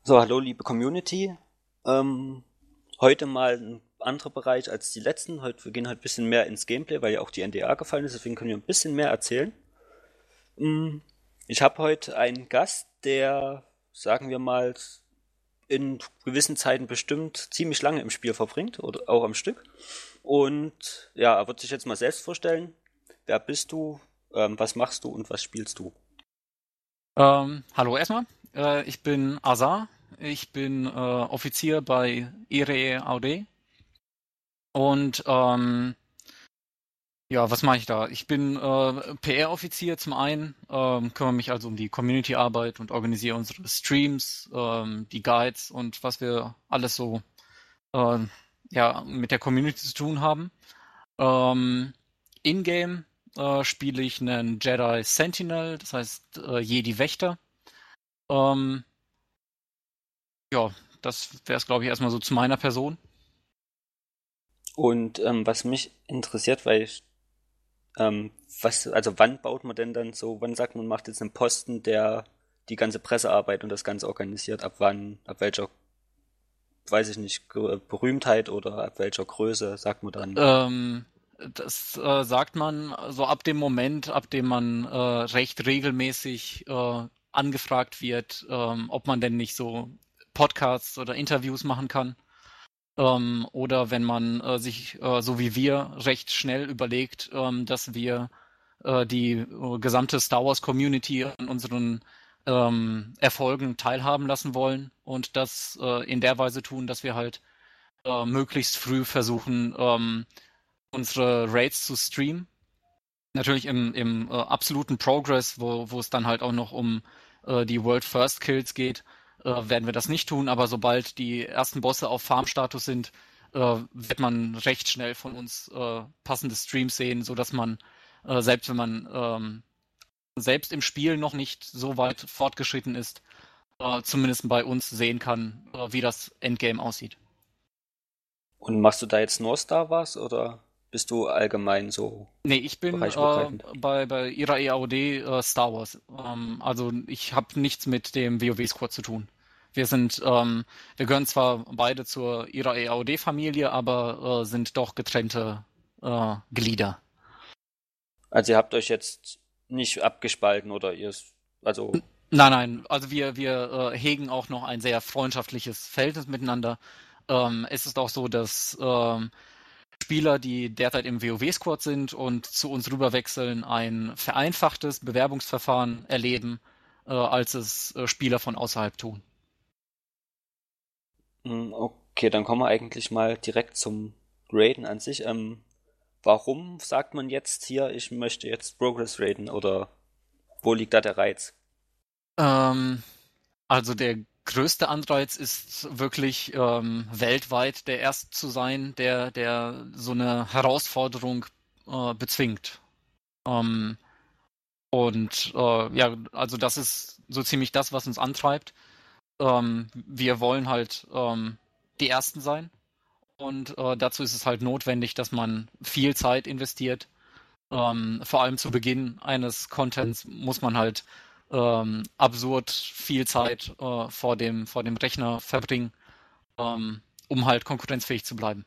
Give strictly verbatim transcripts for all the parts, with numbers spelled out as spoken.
So, hallo liebe Community. Ähm, heute mal ein anderer Bereich als die letzten. Heute wir gehen halt ein bisschen mehr ins Gameplay, weil ja auch die N D A gefallen ist, deswegen können wir ein bisschen mehr erzählen. Mm, Ich habe heute einen Gast, der, sagen wir mal, in gewissen Zeiten bestimmt ziemlich lange im Spiel verbringt oder auch am Stück. Und ja, er wird sich jetzt mal selbst vorstellen. Wer bist du? Ähm, was machst du und was spielst du? Ähm, hallo erstmal. Äh, ich bin Azar. Ich bin äh, Offizier bei IRE A U D. Und ähm, ja, was mache ich da? Ich bin äh, P R-Offizier zum einen, ähm, kümmere mich also um die Community-Arbeit und organisiere unsere Streams, ähm, die Guides und was wir alles so äh, ja, mit der Community zu tun haben. Ähm, In-game äh, spiele ich einen Jedi Sentinel, das heißt äh, Jedi Wächter. Ähm, Ja, das wäre es, glaube ich, erstmal so zu meiner Person. Und ähm, was mich interessiert, weil ich Ähm, was, also wann baut man denn dann so, wann sagt man, macht jetzt einen Posten, der die ganze Pressearbeit und das Ganze organisiert? Ab wann, ab welcher, weiß ich nicht, Ge- Berühmtheit oder ab welcher Größe sagt man dann? Ähm, Das äh, sagt man so ab dem Moment, ab dem man äh, recht regelmäßig äh, angefragt wird, ähm, ob man denn nicht so Podcasts oder Interviews machen kann. Ähm, oder wenn man äh, sich, äh, so wie wir, recht schnell überlegt, ähm, dass wir äh, die äh, gesamte Star Wars Community an unseren ähm, Erfolgen teilhaben lassen wollen und das äh, in der Weise tun, dass wir halt äh, möglichst früh versuchen, ähm, unsere Raids zu streamen. Natürlich im, im äh, absoluten Progress, wo, wo es dann halt auch noch um äh, die World First Kills geht, äh, werden wir das nicht tun, aber sobald die ersten Bosse auf Farm-Status sind, äh, wird man recht schnell von uns äh, passende Streams sehen, so dass man, äh, selbst wenn man ähm, selbst im Spiel noch nicht so weit fortgeschritten ist, äh, zumindest bei uns sehen kann, äh, wie das Endgame aussieht. Und machst du da jetzt nur Star Wars oder bist du allgemein so Nee, ich bin äh, bereichsübergreifend? bei, bei ihrer E A O D äh, Star Wars. Ähm, also ich habe nichts mit dem WoW-Squad zu tun. Wir sind, ähm, wir gehören zwar beide zur ihrer E A O D-Familie, aber äh, sind doch getrennte äh, Glieder. Also ihr habt euch jetzt nicht abgespalten oder ihr, also, Nein, nein, also wir, wir äh, hegen auch noch ein sehr freundschaftliches Verhältnis miteinander. Ähm, es ist auch so, dass ähm, Spieler, die derzeit im WoW-Squad sind und zu uns rüberwechseln, ein vereinfachtes Bewerbungsverfahren erleben, äh, als es äh, Spieler von außerhalb tun. hm, okay, dann kommen wir eigentlich mal direkt zum Raiden an sich. Ähm, warum sagt man jetzt hier, ich möchte jetzt Progress raiden oder wo liegt da der Reiz? Ähm, also der größte Anreiz ist wirklich ähm, weltweit der Erste zu sein, der, der so eine Herausforderung äh, bezwingt. Ähm, und äh, ja, also das ist so ziemlich das, was uns antreibt. Ähm, wir wollen halt ähm, die Ersten sein. Und äh, dazu ist es halt notwendig, dass man viel Zeit investiert. Ähm, vor allem zu Beginn eines Contents muss man halt ähm, absurd viel Zeit äh, vor dem, vor dem Rechner verbringen, ähm, um halt konkurrenzfähig zu bleiben.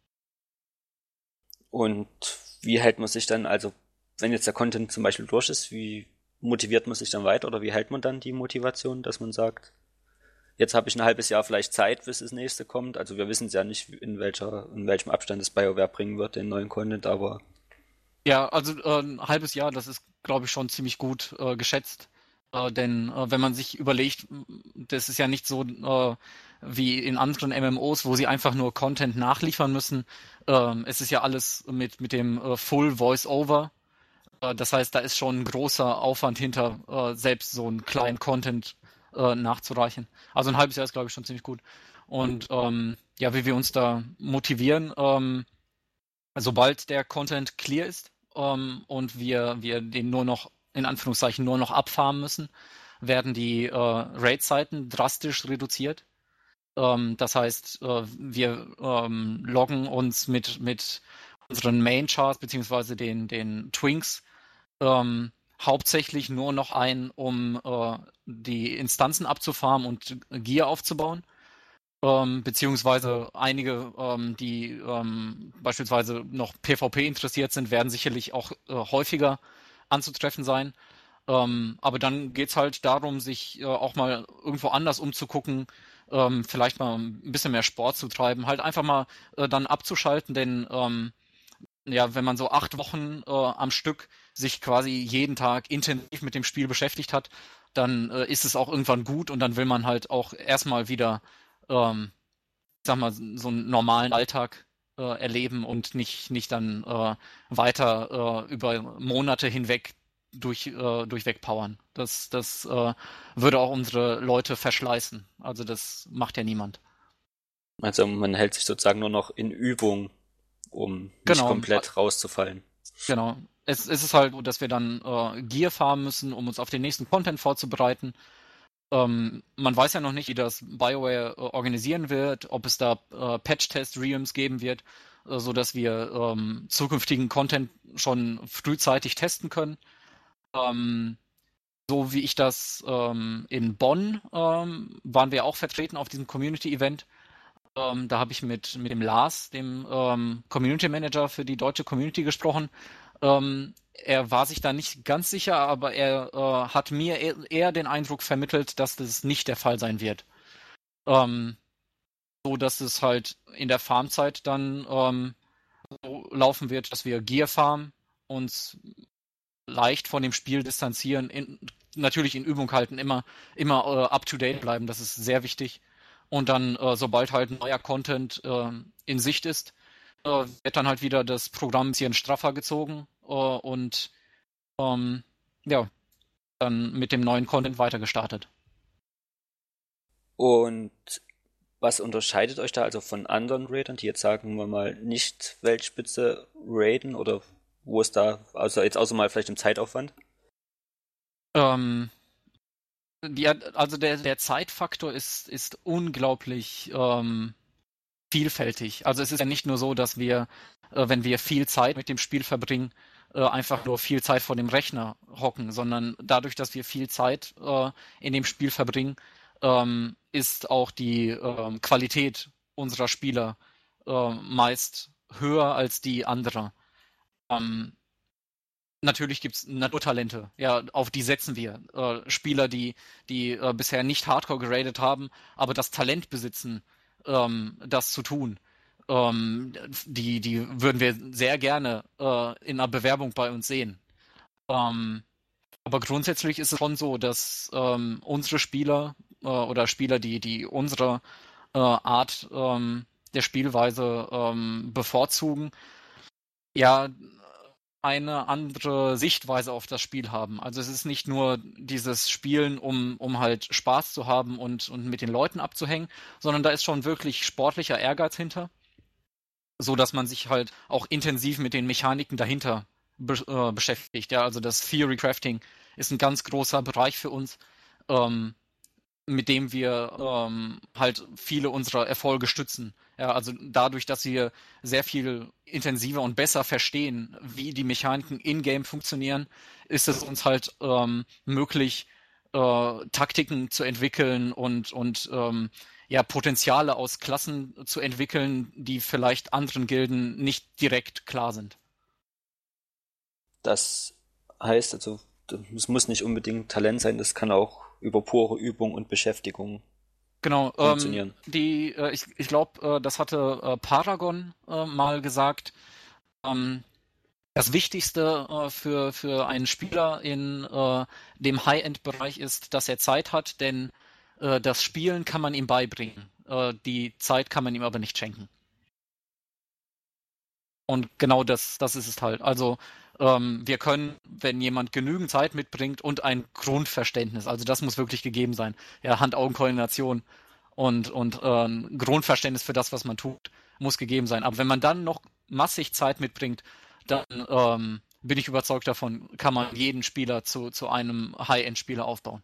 Und wie hält man sich dann, also wenn jetzt der Content zum Beispiel durch ist, wie motiviert man sich dann weiter oder wie hält man dann die Motivation, dass man sagt, jetzt habe ich ein halbes Jahr vielleicht Zeit, bis das nächste kommt. Also wir wissen es ja nicht, in welcher, in welchem Abstand das BioWare bringen wird, den neuen Content, aber Ja, also äh, ein halbes Jahr, das ist, glaube ich, schon ziemlich gut äh, geschätzt. Äh, denn äh, wenn man sich überlegt, m, das ist ja nicht so äh, wie in anderen M M Os, wo sie einfach nur Content nachliefern müssen. Ähm, es ist ja alles mit, mit dem äh, Full Voice-Over. Äh, das heißt, da ist schon ein großer Aufwand hinter, äh, selbst so einen kleinen Content äh, nachzureichen. Also ein halbes Jahr ist, glaube ich, schon ziemlich gut. Und ähm, ja, wie wir uns da motivieren, ähm, sobald der Content clear ist ähm, und wir, wir den nur noch, in Anführungszeichen, nur noch abfarmen müssen, werden die äh, Raid-Zeiten drastisch reduziert. Ähm, das heißt, äh, wir ähm, loggen uns mit, mit unseren Main-Charts beziehungsweise den, den Twinks ähm, hauptsächlich nur noch ein, um äh, die Instanzen abzufarmen und Gear aufzubauen. Ähm, beziehungsweise einige, ähm, die ähm, beispielsweise noch PvP interessiert sind, werden sicherlich auch äh, häufiger anzutreffen sein. Ähm, aber dann geht's halt darum, sich äh, auch mal irgendwo anders umzugucken, ähm, vielleicht mal ein bisschen mehr Sport zu treiben, halt einfach mal äh, dann abzuschalten, denn ähm, ja, wenn man so acht Wochen äh, am Stück sich quasi jeden Tag intensiv mit dem Spiel beschäftigt hat, dann äh, ist es auch irgendwann gut und dann will man halt auch erstmal wieder, ähm, ich sag mal, so einen normalen Alltag äh, erleben und nicht, nicht dann äh, weiter äh, über Monate hinweg durch, äh, durchweg powern. Das, das äh, würde auch unsere Leute verschleißen. Also das macht ja niemand. Also man hält sich sozusagen nur noch in Übung, um nicht Genau, komplett rauszufallen. genau. Es, es ist halt so, dass wir dann äh, Gear farmen müssen, um uns auf den nächsten Content vorzubereiten. Ähm, man weiß ja noch nicht, wie das BioWare äh, organisieren wird, ob es da äh, Patch-Test-Realms geben wird, äh, so dass wir ähm, zukünftigen Content schon frühzeitig testen können. Ähm, so wie ich das ähm, in Bonn ähm, waren wir auch vertreten auf diesem Community-Event. Ähm, da habe ich mit, mit dem Lars, dem ähm, Community Manager für die deutsche Community, gesprochen. Ähm, er war sich da nicht ganz sicher, aber er äh, hat mir eher, eher den Eindruck vermittelt, dass das nicht der Fall sein wird. Ähm, so dass es halt in der Farmzeit dann ähm, so laufen wird, dass wir Gear farmen, uns leicht von dem Spiel distanzieren, in, natürlich in Übung halten, immer, immer äh, up to date bleiben, das ist sehr wichtig. Und dann, äh, sobald halt neuer Content äh, in Sicht ist, äh, wird dann halt wieder das Programm ein bisschen straffer gezogen äh, und ähm, ja, dann mit dem neuen Content weiter gestartet. Und was unterscheidet euch da also von anderen Raidern, die jetzt sagen wir mal nicht Weltspitze raiden oder wo ist da, also jetzt außer mal vielleicht im Zeitaufwand? Ähm, die, also der, der Zeitfaktor ist, ist unglaublich ähm, vielfältig. Also es ist ja nicht nur so, dass wir, äh, wenn wir viel Zeit mit dem Spiel verbringen, äh, einfach nur viel Zeit vor dem Rechner hocken, sondern dadurch, dass wir viel Zeit äh, in dem Spiel verbringen, ähm, ist auch die ähm, Qualität unserer Spieler äh, meist höher als die anderer. Ähm, Natürlich gibt's Naturtalente, ja, auf die setzen wir. Äh, Spieler, die, die äh, bisher nicht Hardcore geradet haben, aber das Talent besitzen, ähm, das zu tun. Ähm, die, die würden wir sehr gerne äh, in einer Bewerbung bei uns sehen. Ähm, aber grundsätzlich ist es schon so, dass ähm, unsere Spieler äh, oder Spieler, die, die unsere äh, Art ähm, der Spielweise ähm, bevorzugen, ja, eine andere Sichtweise auf das Spiel haben. Also es ist nicht nur dieses Spielen, um, um halt Spaß zu haben und, und mit den Leuten abzuhängen, sondern da ist schon wirklich sportlicher Ehrgeiz hinter, so dass man sich halt auch intensiv mit den Mechaniken dahinter be äh, beschäftigt. Ja, also das Theory Crafting ist ein ganz großer Bereich für uns. Ähm, mit dem wir ähm, halt viele unserer Erfolge stützen. Ja, also dadurch, dass wir sehr viel intensiver und besser verstehen, wie die Mechaniken in-game funktionieren, ist es uns halt ähm, möglich, äh, Taktiken zu entwickeln und, und ähm, ja, Potenziale aus Klassen zu entwickeln, die vielleicht anderen Gilden nicht direkt klar sind. Das heißt also, es muss nicht unbedingt Talent sein, das kann auch über pure Übung und Beschäftigung Genau, ähm, funktionieren. die, äh, ich, ich glaube, äh, das hatte äh, Paragon äh, mal gesagt. Ähm, Das Wichtigste äh, für, für einen Spieler in äh, dem High-End-Bereich ist, dass er Zeit hat, denn äh, das Spielen kann man ihm beibringen. Äh, die Zeit kann man ihm aber nicht schenken. Und genau das, das ist es halt. Also ähm, wir können, wenn jemand genügend Zeit mitbringt und ein Grundverständnis, also das muss wirklich gegeben sein, ja, Hand-Augen-Koordination und, und äh, ein Grundverständnis für das, was man tut, muss gegeben sein. Aber wenn man dann noch massig Zeit mitbringt, dann ähm, bin ich überzeugt davon, kann man jeden Spieler zu, zu einem High-End-Spieler aufbauen.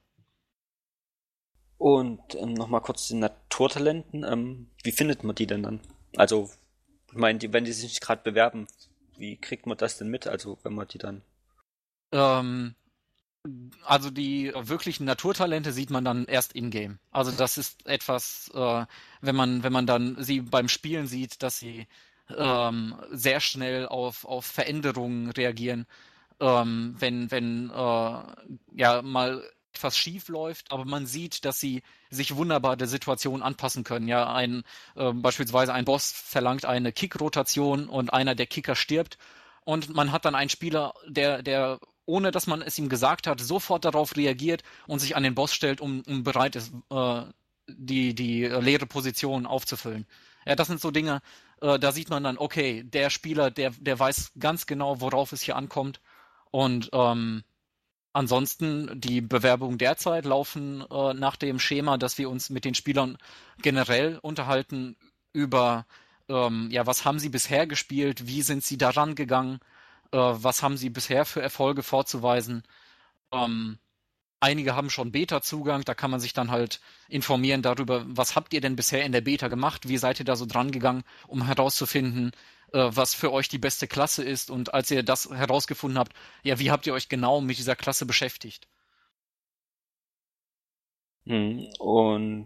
Und ähm, nochmal kurz zu den Naturtalenten. Ähm, wie findet man die denn dann? Also, ich meine, die, wenn die sich gerade bewerben, wie kriegt man das denn mit? Also, wenn man die dann. Ähm, Also die wirklichen Naturtalente sieht man dann erst in-game. Also das ist etwas, äh, wenn man, wenn man dann sie beim Spielen sieht, dass sie ähm, sehr schnell auf, auf Veränderungen reagieren, ähm, wenn, wenn äh, ja mal etwas schief läuft, aber man sieht, dass sie sich wunderbar der Situation anpassen können. Ja, ein äh, beispielsweise ein Boss verlangt eine Kick-Rotation und einer der Kicker stirbt und man hat dann einen Spieler, der, der ohne dass man es ihm gesagt hat, sofort darauf reagiert und sich an den Boss stellt, um, um bereit ist, äh, die, die leere Position aufzufüllen. Ja, das sind so Dinge, äh, da sieht man dann, okay, der Spieler, der, der weiß ganz genau, worauf es hier ankommt. Und ähm, ansonsten, die Bewerbungen derzeit laufen äh, nach dem Schema, dass wir uns mit den Spielern generell unterhalten über, ähm, ja, was haben sie bisher gespielt, wie sind sie daran gegangen, äh, was haben sie bisher für Erfolge vorzuweisen. Ähm, Einige haben schon Beta-Zugang, da kann man sich dann halt informieren darüber, was habt ihr denn bisher in der Beta gemacht, wie seid ihr da so dran gegangen, um herauszufinden, äh, was für euch die beste Klasse ist und als ihr das herausgefunden habt, ja, wie habt ihr euch genau mit dieser Klasse beschäftigt? Hm, und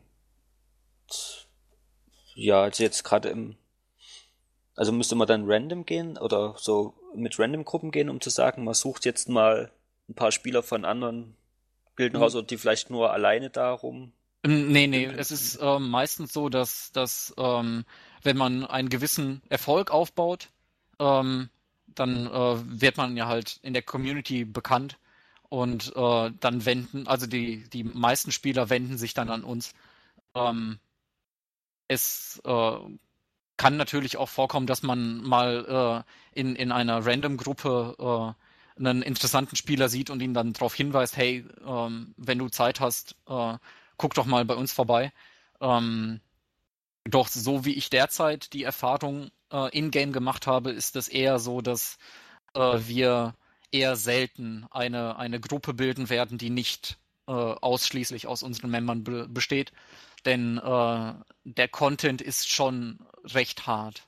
ja, also jetzt gerade im, also müsste man dann random gehen oder so mit Random-Gruppen gehen, um zu sagen, man sucht jetzt mal ein paar Spieler von anderen Gilden raus oder die vielleicht nur alleine darum Ähm, Nee, nee, dümpeln. es ist ähm, meistens so, dass, dass ähm, wenn man einen gewissen Erfolg aufbaut, ähm, dann äh, wird man ja halt in der Community bekannt und äh, dann wenden, also die, die meisten Spieler wenden sich dann an uns. Ähm, es äh, kann natürlich auch vorkommen, dass man mal äh, in, in einer Random-Gruppe äh, einen interessanten Spieler sieht und ihn dann darauf hinweist, hey, ähm, wenn du Zeit hast, äh, guck doch mal bei uns vorbei. Ähm, doch so wie ich derzeit die Erfahrung äh, in-game gemacht habe, ist es eher so, dass äh, wir eher selten eine, eine Gruppe bilden werden, die nicht äh, ausschließlich aus unseren Membern be besteht. Denn äh, der Content ist schon recht hart.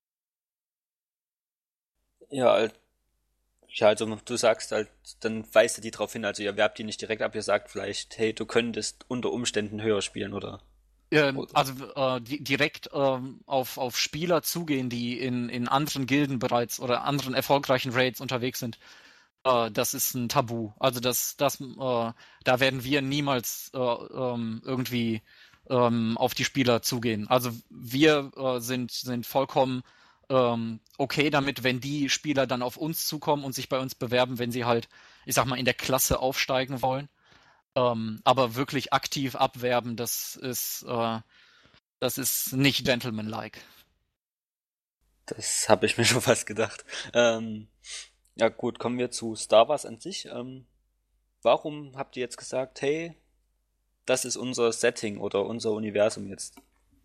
Ja, al- ja, also du sagst halt, dann weist ihr die drauf hin, also ihr werbt die nicht direkt ab, ihr sagt vielleicht, hey, du könntest unter Umständen höher spielen oder, Ähm, oder also äh, di direkt ähm, auf, auf Spieler zugehen, die in, in anderen Gilden bereits oder anderen erfolgreichen Raids unterwegs sind, äh, das ist ein Tabu. Also das, das, äh, da werden wir niemals äh, ähm, irgendwie ähm, auf die Spieler zugehen. Also wir äh, sind, sind vollkommen ähm, okay damit, wenn die Spieler dann auf uns zukommen und sich bei uns bewerben, wenn sie halt, ich sag mal, in der Klasse aufsteigen wollen. Ähm, aber wirklich aktiv abwerben, das ist, äh, das ist nicht gentlemanlike. das habe ich mir schon fast gedacht. Ähm, ja gut, kommen wir zu Star Wars an sich. Ähm, warum habt ihr jetzt gesagt, hey, das ist unser Setting oder unser Universum jetzt?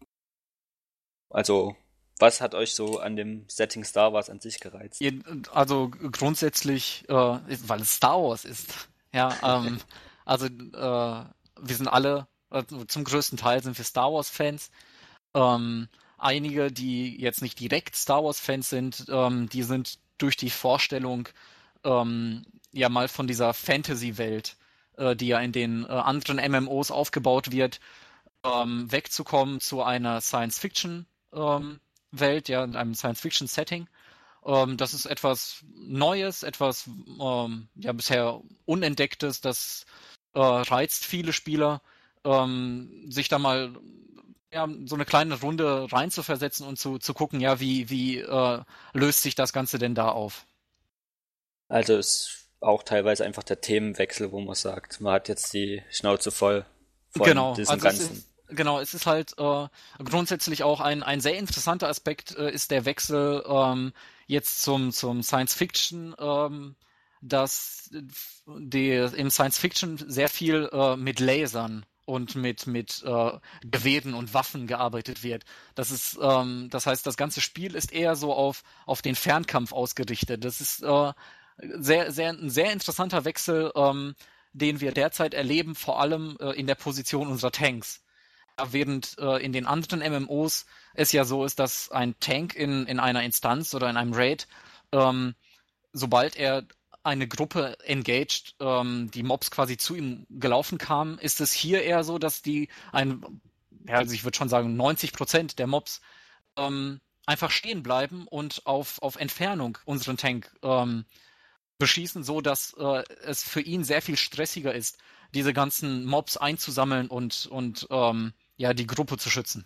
Also, was hat euch so an dem Setting Star Wars an sich gereizt? Ihr- Also grundsätzlich, äh, ist- weil es Star Wars ist. Ja, ähm, also äh, wir sind alle, also zum größten Teil sind wir Star Wars-Fans. Ähm, Einige, die jetzt nicht direkt Star Wars-Fans sind, ähm, die sind durch die Vorstellung ähm, ja mal von dieser Fantasy-Welt, äh, die ja in den äh, anderen M M Os aufgebaut wird, ähm, wegzukommen zu einer Science-Fiction-Welt, ja, in einem Science-Fiction-Setting. Ähm, das ist etwas Neues, etwas ähm, ja bisher Unentdecktes, das äh, reizt viele Spieler, ähm, sich da mal ja, so eine kleine Runde reinzuversetzen und zu, zu gucken, ja, wie, wie äh, löst sich das Ganze denn da auf? Also ist auch teilweise einfach der Themenwechsel, wo man sagt, man hat jetzt die Schnauze voll von Genau, diesem also es ganzen. ist, genau, es ist halt äh, grundsätzlich auch ein, ein sehr interessanter Aspekt äh, ist der Wechsel ähm, jetzt zum, zum Science Fiction, ähm, dass die, im Science Fiction sehr viel äh, mit Lasern und mit, mit äh, Gewehren und Waffen gearbeitet wird. Das ist, ähm, das heißt, das ganze Spiel ist eher so auf, auf den Fernkampf ausgerichtet. Das ist äh, sehr, sehr, ein sehr interessanter Wechsel, ähm, den wir derzeit erleben, vor allem äh, in der Position unserer Tanks. Ja, während äh, in den anderen M M Os es ja so ist, dass ein Tank in, in einer Instanz oder in einem Raid, ähm, sobald er eine Gruppe engaged, ähm, die Mobs quasi zu ihm gelaufen kamen, ist es hier eher so, dass die ein, ja, also ich würde schon sagen, neunzig Prozent der Mobs ähm, einfach stehen bleiben und auf, auf Entfernung unseren Tank ähm, beschießen, so dass äh, es für ihn sehr viel stressiger ist, diese ganzen Mobs einzusammeln und, und ähm, ja, die Gruppe zu schützen.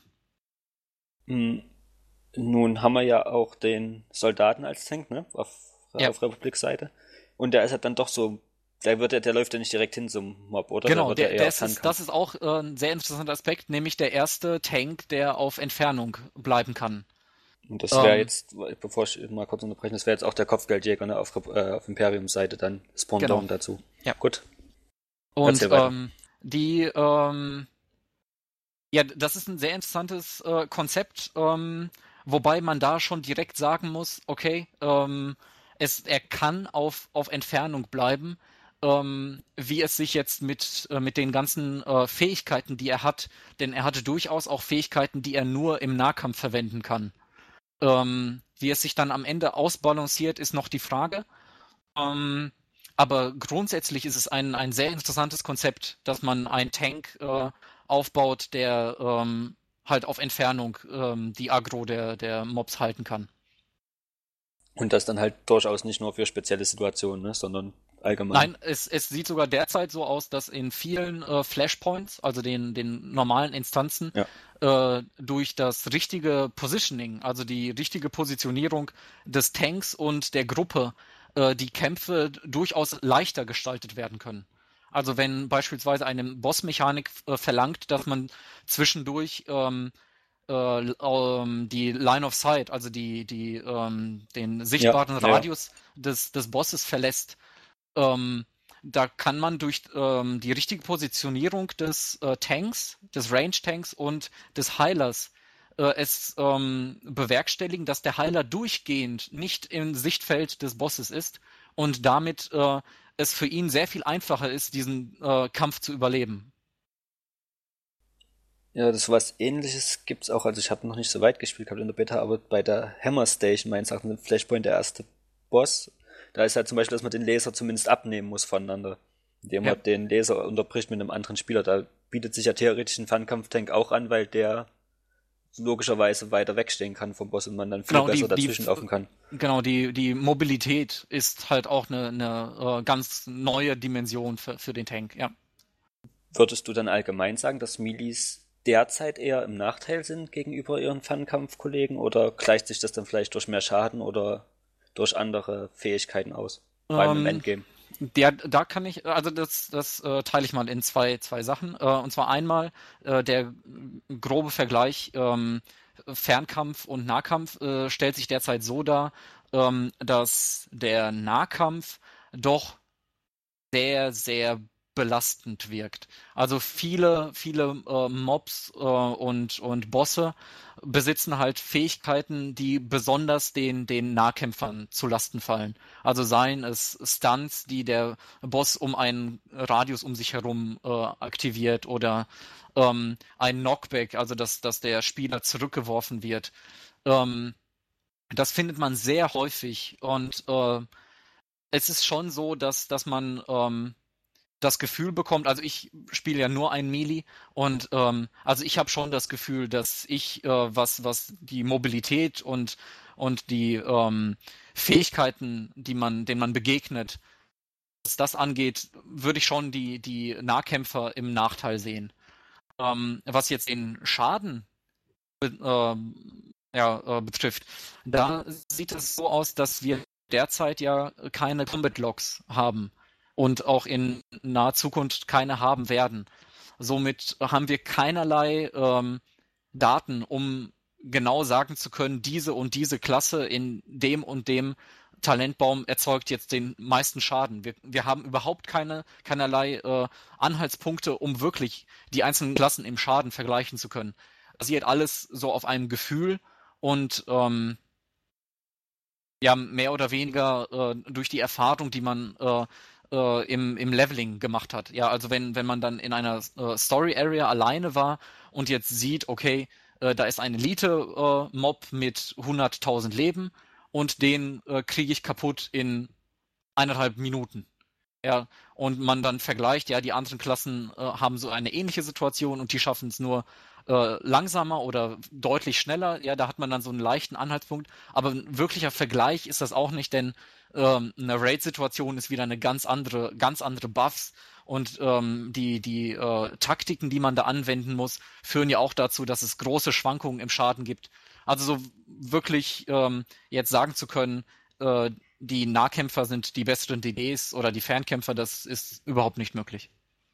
Hm, nun haben wir ja auch den Soldaten als Tank, ne? Auf, Ja, auf Republik-Seite. Und der ist halt dann doch so, der wird ja, der läuft ja nicht direkt hin zum Mob, oder? Der genau, wird ja der, eher der auf ist, es- das Fernkampf. ist auch äh, ein sehr interessanter Aspekt, nämlich der erste Tank, der auf Entfernung bleiben kann. Und das wäre Ähm, jetzt, bevor ich mal kurz unterbreche, das wäre jetzt auch der Kopfgeldjäger, ne? Auf, Rep- äh, auf Imperium-Seite dann das genau, Pendant dazu. ja. Gut, Und erzähl weiter. ähm, die, ähm, ja, das ist ein sehr interessantes äh, Konzept, ähm, wobei man da schon direkt sagen muss, okay, ähm, es, er kann auf, auf Entfernung bleiben, ähm, wie es sich jetzt mit, äh, mit den ganzen äh, Fähigkeiten, die er hat, denn er hatte durchaus auch Fähigkeiten, die er nur im Nahkampf verwenden kann. Ähm, wie es sich dann am Ende ausbalanciert, ist noch die Frage. Ähm, aber grundsätzlich ist es ein, ein sehr interessantes Konzept, dass man einen Tank äh, aufbaut, der ähm, halt auf Entfernung ähm, die Aggro der, der Mobs halten kann. Und das dann halt durchaus nicht nur für spezielle Situationen, ne? Sondern allgemein. Nein, es, es sieht sogar derzeit so aus, dass in vielen äh, Flashpoints, also den, den normalen Instanzen, Ja. äh, durch das richtige Positioning, also die richtige Positionierung des Tanks und der Gruppe, äh, die Kämpfe durchaus leichter gestaltet werden können. Also wenn beispielsweise eine Bossmechanik äh, verlangt, dass man zwischendurch ähm, äh, ähm, die Line of Sight, also die, die, ähm, den Ja, sichtbaren ja. Radius des, des Bosses verlässt, ähm, da kann man durch ähm, die richtige Positionierung des äh, Tanks, des Range-Tanks und des Heilers äh, es ähm, bewerkstelligen, dass der Heiler durchgehend nicht im Sichtfeld des Bosses ist und damit äh, es für ihn sehr viel einfacher ist, diesen äh, Kampf zu überleben. Ja, das was Ähnliches gibt's auch. Also ich habe noch nicht so weit gespielt gehabt in der Beta, aber bei der Hammer Station, meines Erachtens, im Flashpoint der erste Boss, da ist halt zum Beispiel, dass man den Laser zumindest abnehmen muss voneinander, indem Ja. man den Laser unterbricht mit einem anderen Spieler. Da bietet sich ja theoretisch ein Fernkampftank auch an, weil der logischerweise weiter wegstehen kann vom Boss und man dann viel Genau, besser die, die, dazwischen laufen kann. genau, die, die Mobilität ist halt auch eine, eine äh, ganz neue Dimension für, für den Tank, ja. Würdest du dann allgemein sagen, dass Milis derzeit eher im Nachteil sind gegenüber ihren Fernkampfkollegen oder gleicht sich das dann vielleicht durch mehr Schaden oder durch andere Fähigkeiten aus? Vor allem im Ähm, Endgame. Der, da kann ich, also das, das äh, teile ich mal in zwei, zwei Sachen. Äh, und zwar einmal äh, der grobe Vergleich ähm, Fernkampf und Nahkampf äh, stellt sich derzeit so dar, ähm, dass der Nahkampf doch sehr, sehr belastend wirkt. Also viele, viele äh, Mobs äh, und, und Bosse besitzen halt Fähigkeiten, die besonders den, den Nahkämpfern zu Lasten fallen. Also seien es Stunts, die der Boss um einen Radius um sich herum äh, aktiviert oder ähm, ein Knockback, also dass, dass der Spieler zurückgeworfen wird. Ähm, das findet man sehr häufig und äh, es ist schon so, dass, dass man ähm, das Gefühl bekommt, also ich spiele ja nur ein Melee und ähm, also ich habe schon das Gefühl, dass ich, äh, was, was die Mobilität und, und die ähm, Fähigkeiten, die man, denen man begegnet, was das angeht, würde ich schon die, die Nahkämpfer im Nachteil sehen. Ähm, was jetzt den Schaden ähm, ja, äh, betrifft, da sieht es so aus, dass wir derzeit ja keine Combat Logs haben und auch in naher Zukunft keine haben werden. Somit haben wir keinerlei ähm, Daten, um genau sagen zu können, diese und diese Klasse in dem und dem Talentbaum erzeugt jetzt den meisten Schaden. Wir, wir haben überhaupt keine, keinerlei äh, Anhaltspunkte, um wirklich die einzelnen Klassen im Schaden vergleichen zu können. Basiert alles so auf einem Gefühl und ähm, ja, mehr oder weniger äh, durch die Erfahrung, die man äh, äh, im, im Leveling gemacht hat. Ja, also wenn, wenn man dann in einer äh, Story Area alleine war und jetzt sieht, okay, äh, da ist ein Elite-Mob mit hunderttausend Leben und den äh, kriege ich kaputt in eineinhalb Minuten. Ja, und man dann vergleicht, ja, die anderen Klassen äh, haben so eine ähnliche Situation und die schaffen es nur äh, langsamer oder deutlich schneller. Ja, da hat man dann so einen leichten Anhaltspunkt. Aber ein wirklicher Vergleich ist das auch nicht, denn ähm, eine Raid-Situation ist wieder eine ganz andere, ganz andere Buffs und ähm, die die äh, Taktiken, die man da anwenden muss, führen ja auch dazu, dass es große Schwankungen im Schaden gibt. Also so wirklich ähm, jetzt sagen zu können, äh, die Nahkämpfer sind die besseren D Ds oder die Fernkämpfer, das ist überhaupt nicht möglich.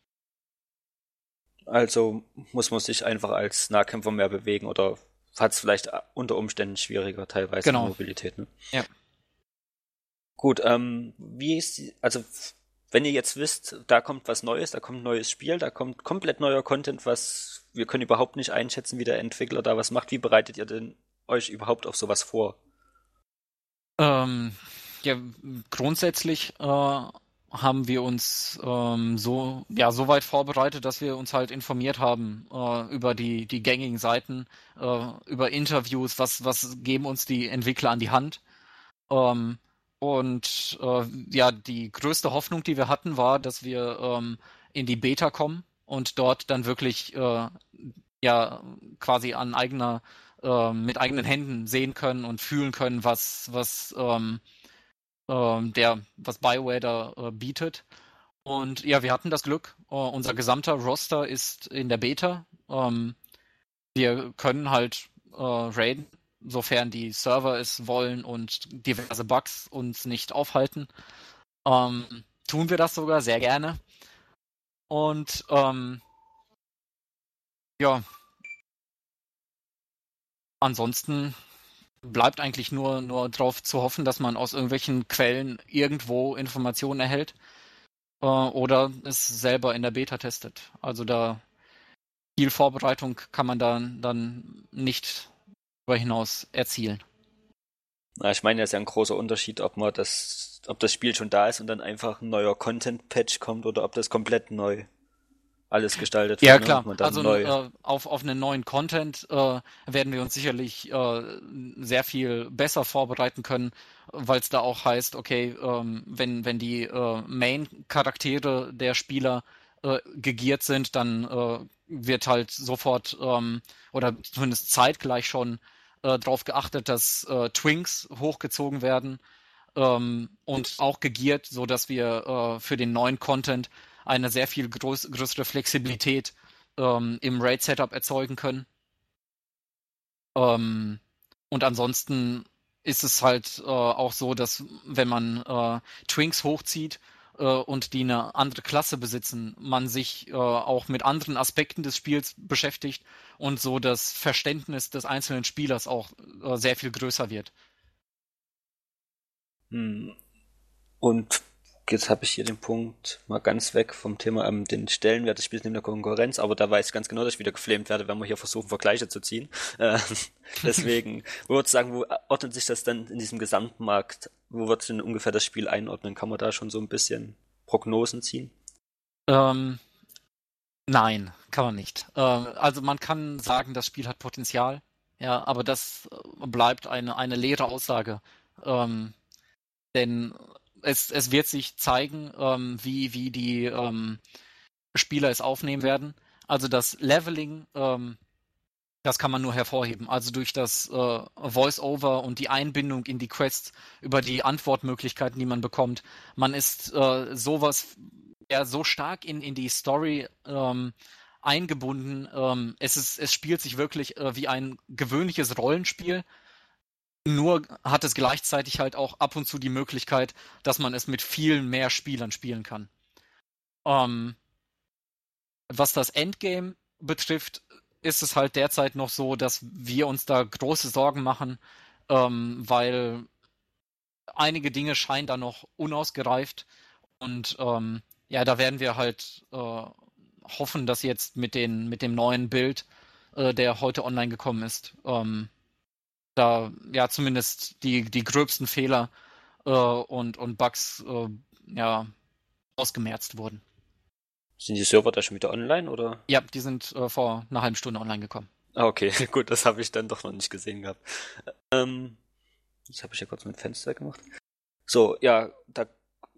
Also muss man sich einfach als Nahkämpfer mehr bewegen oder hat es vielleicht unter Umständen schwieriger teilweise die Genau, Mobilität, ne? ja. Gut, ähm, wie ist die, also wenn ihr jetzt wisst, da kommt was Neues, da kommt ein neues Spiel, da kommt komplett neuer Content, was wir können überhaupt nicht einschätzen, wie der Entwickler da was macht. Wie bereitet ihr denn euch überhaupt auf sowas vor? Ähm, ja, grundsätzlich äh, haben wir uns ähm, so ja so weit vorbereitet, dass wir uns halt informiert haben äh, über die die gängigen Seiten, äh, über Interviews, was was geben uns die Entwickler an die Hand. Ähm, und äh, ja, die größte Hoffnung, die wir hatten, war, dass wir ähm, in die Beta kommen und dort dann wirklich äh, ja quasi an eigener äh, mit eigenen Händen sehen können und fühlen können, was was ähm, ähm, der was BioWare da äh, bietet. Und ja, wir hatten das Glück. Äh, unser gesamter Roster ist in der Beta. Ähm, wir können halt äh, raiden, sofern die Server es wollen und diverse Bugs uns nicht aufhalten. Ähm, tun wir das sogar sehr gerne. Und ähm, ja, ansonsten bleibt eigentlich nur, nur darauf zu hoffen, dass man aus irgendwelchen Quellen irgendwo Informationen erhält äh, oder es selber in der Beta testet. Also da viel Vorbereitung kann man dann, dann nicht darüber hinaus erzielen. Na, ich meine, das ist ja ein großer Unterschied, ob man das, ob das Spiel schon da ist und dann einfach ein neuer Content-Patch kommt oder ob das komplett neu alles gestaltet wird, Ja, ne? Und klar. man dann Also neu. äh, auf, auf einen neuen Content äh, werden wir uns sicherlich äh, sehr viel besser vorbereiten können, weil es da auch heißt, okay, ähm, wenn, wenn die äh, Main-Charaktere der Spieler äh, gegeart sind, dann äh, wird halt sofort ähm, oder zumindest zeitgleich schon äh, darauf geachtet, dass äh, Twinks hochgezogen werden ähm, und auch gegeart, so dass wir äh, für den neuen Content eine sehr viel groß, größere Flexibilität ähm, im Raid-Setup erzeugen können. Ähm, und ansonsten ist es halt äh, auch so, dass wenn man äh, Twinks hochzieht äh, und die eine andere Klasse besitzen, man sich äh, auch mit anderen Aspekten des Spiels beschäftigt und so das Verständnis des einzelnen Spielers auch äh, sehr viel größer wird. Hm. Und jetzt habe ich hier den Punkt mal ganz weg vom Thema, ähm, den Stellenwert des Spiels neben der Konkurrenz, aber da weiß ich ganz genau, dass ich wieder geflamed werde, wenn wir hier versuchen, Vergleiche zu ziehen. Äh, deswegen, wo würdest du sagen, wo ordnet sich das dann in diesem Gesamtmarkt? Wo wird denn ungefähr das Spiel einordnen? Kann man da schon so ein bisschen Prognosen ziehen? Ähm, Nein, kann man nicht. Äh, also man kann sagen, das Spiel hat Potenzial, ja, aber das äh, bleibt eine, eine leere Aussage. Ähm, denn es, es wird sich zeigen, ähm, wie, wie die ähm, Spieler es aufnehmen werden. Also das Leveling, ähm, das kann man nur hervorheben. Also durch das äh, Voice-Over und die Einbindung in die Quests über die Antwortmöglichkeiten, die man bekommt. Man ist äh, sowas ja so stark in, in die Story ähm, eingebunden. Ähm, es ist, es spielt sich wirklich äh, wie ein gewöhnliches Rollenspiel. Nur hat es gleichzeitig halt auch ab und zu die Möglichkeit, dass man es mit viel mehr Spielern spielen kann. Ähm, was das Endgame betrifft, ist es halt derzeit noch so, dass wir uns da große Sorgen machen, ähm, weil einige Dinge scheinen da noch unausgereift und ähm, ja, da werden wir halt äh, hoffen, dass jetzt mit den mit dem neuen Bild, äh, der heute online gekommen ist, ähm, da ja zumindest die die gröbsten Fehler äh, und und Bugs äh, ja ausgemerzt wurden. Sind die Server da schon wieder online oder? Ja, die sind äh, vor einer halben Stunde online gekommen. Ah, okay, gut, das habe ich dann doch noch nicht gesehen gehabt. Ähm, jetzt habe ich ja kurz mein Fenster gemacht. So, ja, da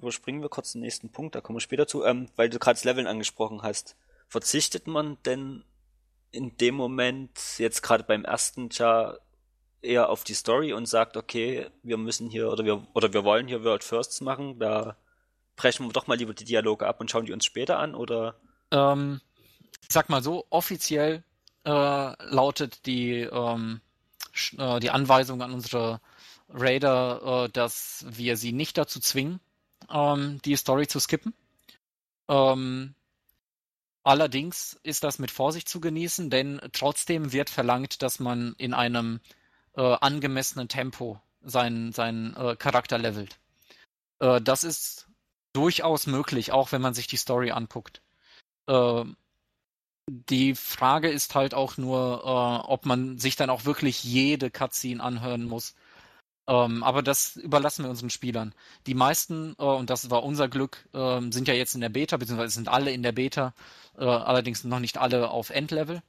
überspringen wir kurz den nächsten Punkt, da kommen wir später zu, ähm, weil du gerade das Leveln angesprochen hast. Verzichtet man denn in dem Moment, jetzt gerade beim ersten Char, eher auf die Story und sagt, okay, wir müssen hier, oder wir, oder wir wollen hier World Firsts machen, da brechen wir doch mal lieber die Dialoge ab und schauen die uns später an, oder? Ähm, ich sag mal so, offiziell äh, lautet die, ähm, sch- äh, die Anweisung an unsere Raider, äh, dass wir sie nicht dazu zwingen, ähm, die Story zu skippen. Ähm, allerdings ist das mit Vorsicht zu genießen, denn trotzdem wird verlangt, dass man in einem äh, angemessenen Tempo seinen, seinen äh, Charakter levelt. Äh, das ist durchaus möglich, auch wenn man sich die Story anguckt. Äh, die Frage ist halt auch nur, äh, ob man sich dann auch wirklich jede Cutscene anhören muss. Ähm, aber das überlassen wir unseren Spielern. Die meisten, äh, und das war unser Glück, ähm, sind ja jetzt in der Beta, beziehungsweise sind alle in der Beta, äh, allerdings noch nicht alle auf Endlevel.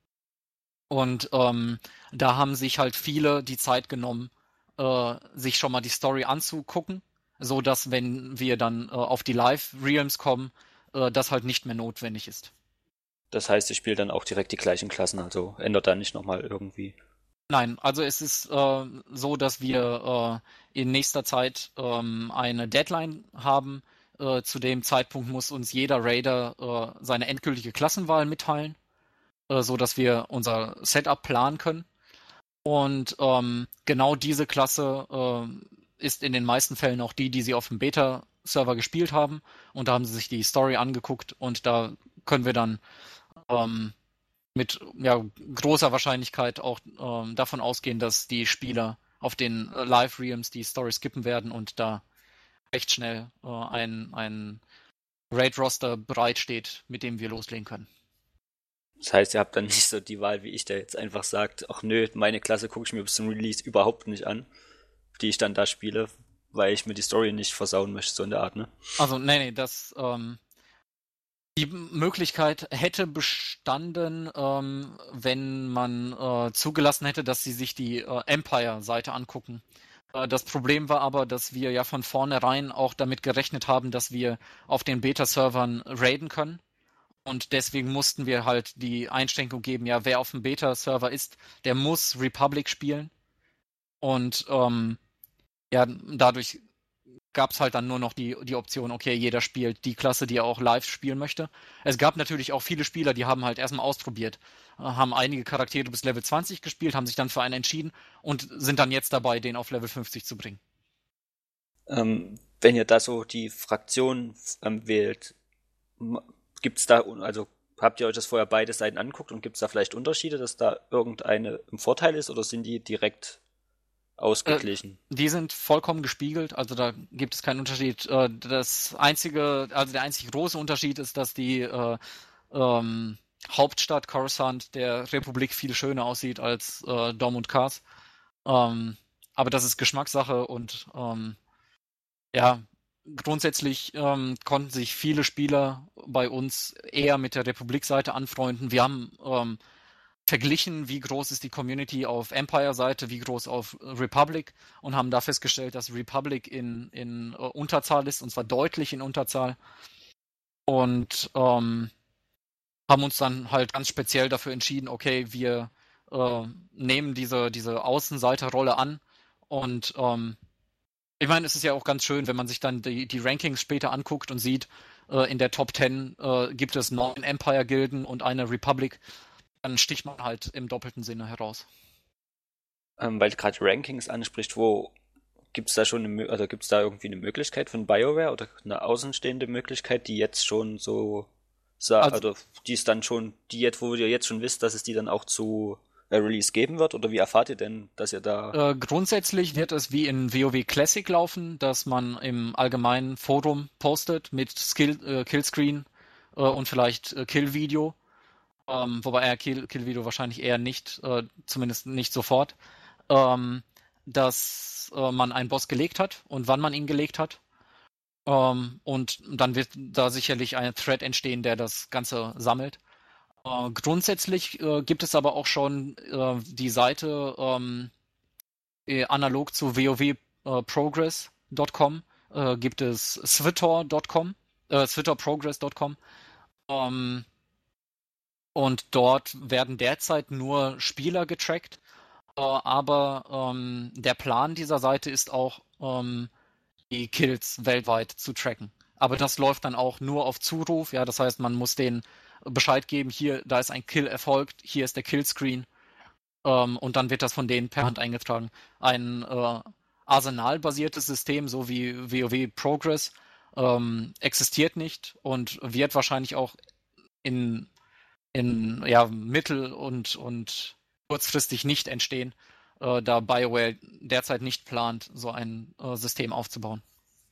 Und ähm, da haben sich halt viele die Zeit genommen, äh, sich schon mal die Story anzugucken, so dass, wenn wir dann äh, auf die Live-Realms kommen, äh, das halt nicht mehr notwendig ist. Das heißt, ich spiele dann auch direkt die gleichen Klassen, also ändert da nicht nochmal irgendwie. Nein, also es ist äh, so, dass wir äh, in nächster Zeit ähm, eine Deadline haben. Äh, zu dem Zeitpunkt muss uns jeder Raider äh, seine endgültige Klassenwahl mitteilen, äh, so dass wir unser Setup planen können. Und ähm, genau diese Klasse äh, ist in den meisten Fällen auch die, die sie auf dem Beta-Server gespielt haben. Und da haben sie sich die Story angeguckt und da können wir dann ähm, mit ja, großer Wahrscheinlichkeit auch ähm, davon ausgehen, dass die Spieler auf den äh, Live-Realms die Story skippen werden und da recht schnell äh, ein, ein Raid-Roster bereitsteht, mit dem wir loslegen können. Das heißt, ihr habt dann nicht so die Wahl, wie ich, der jetzt einfach sagt, ach nö, meine Klasse gucke ich mir bis zum Release überhaupt nicht an, die ich dann da spiele, weil ich mir die Story nicht versauen möchte, so in der Art, ne? Also, nee, nee, das, ähm, die Möglichkeit hätte bestanden, ähm, wenn man äh, zugelassen hätte, dass sie sich die äh, Empire-Seite angucken. Äh, das Problem war aber, dass wir ja von vornherein auch damit gerechnet haben, dass wir auf den Beta-Servern raiden können. Und deswegen mussten wir halt die Einschränkung geben, ja, wer auf dem Beta-Server ist, der muss Republic spielen. Und ähm, ja, dadurch gab es halt dann nur noch die, die Option, okay, jeder spielt die Klasse, die er auch live spielen möchte. Es gab natürlich auch viele Spieler, die haben halt erstmal ausprobiert, äh, haben einige Charaktere bis Level zwanzig gespielt, haben sich dann für einen entschieden und sind dann jetzt dabei, den auf Level fünfzig zu bringen. Ähm, wenn ihr da so die Fraktion ähm, wählt, m- gibt's da, also habt ihr euch das vorher beide Seiten angeguckt und gibt's da vielleicht Unterschiede, dass da irgendeine im Vorteil ist oder sind die direkt Äh, ausgeglichen? die sind vollkommen gespiegelt, also da gibt es keinen Unterschied. Äh, das einzige, also der einzig große Unterschied ist, dass die äh, ähm, Hauptstadt Coruscant der Republik viel schöner aussieht als äh, Dom und Kars. Ähm, aber das ist Geschmackssache und ähm, ja, grundsätzlich ähm, konnten sich viele Spieler bei uns eher mit der Republik-Seite anfreunden. Wir haben ähm, verglichen, wie groß ist die Community auf Empire-Seite, wie groß auf Republic und haben da festgestellt, dass Republic in, in uh, Unterzahl ist, und zwar deutlich in Unterzahl. Und ähm, haben uns dann halt ganz speziell dafür entschieden, okay, wir äh, nehmen diese, diese Außenseiterrolle an. Und ähm, ich meine, es ist ja auch ganz schön, wenn man sich dann die, die Rankings später anguckt und sieht, äh, in der Top zehn äh, gibt es neun Empire-Gilden und eine Republic, dann sticht man halt im doppelten Sinne heraus. Ähm, weil du gerade Rankings anspricht, wo gibt's da schon eine, Mö- also gibt's da irgendwie eine Möglichkeit von BioWare oder eine außenstehende Möglichkeit, die jetzt schon so, sa- Also also die ist dann schon, die jetzt, wo ihr jetzt schon wisst, dass es die dann auch zu äh, Release geben wird? Oder wie erfahrt ihr denn, dass ihr da, äh, grundsätzlich wird es wie in WoW Classic laufen, dass man im allgemeinen Forum postet mit Skill, äh, Killscreen äh, und vielleicht äh, Killvideo. Ähm, wobei er Kill, Killvideo wahrscheinlich eher nicht, äh, zumindest nicht sofort, ähm, dass äh, man einen Boss gelegt hat und wann man ihn gelegt hat. Ähm, und dann wird da sicherlich ein Thread entstehen, der das Ganze sammelt. Äh, grundsätzlich äh, gibt es aber auch schon äh, die Seite ähm, äh, analog zu WoW äh, Progress Punkt com, äh, gibt es Switor Punkt com, äh, switorprogress Punkt com. Ähm, und dort werden derzeit nur Spieler getrackt. Äh, aber ähm, der Plan dieser Seite ist auch, ähm, die Kills weltweit zu tracken. Aber das läuft dann auch nur auf Zuruf. Ja, das heißt, man muss denen Bescheid geben, hier, da ist ein Kill erfolgt, hier ist der Killscreen. Ähm, und dann wird das von denen per Hand eingetragen. Ein äh, arsenalbasiertes System, so wie WoW Progress, ähm, existiert nicht und wird wahrscheinlich auch in, in ja, mittel- und, und kurzfristig nicht entstehen, äh, da BioWare derzeit nicht plant, so ein äh, System aufzubauen.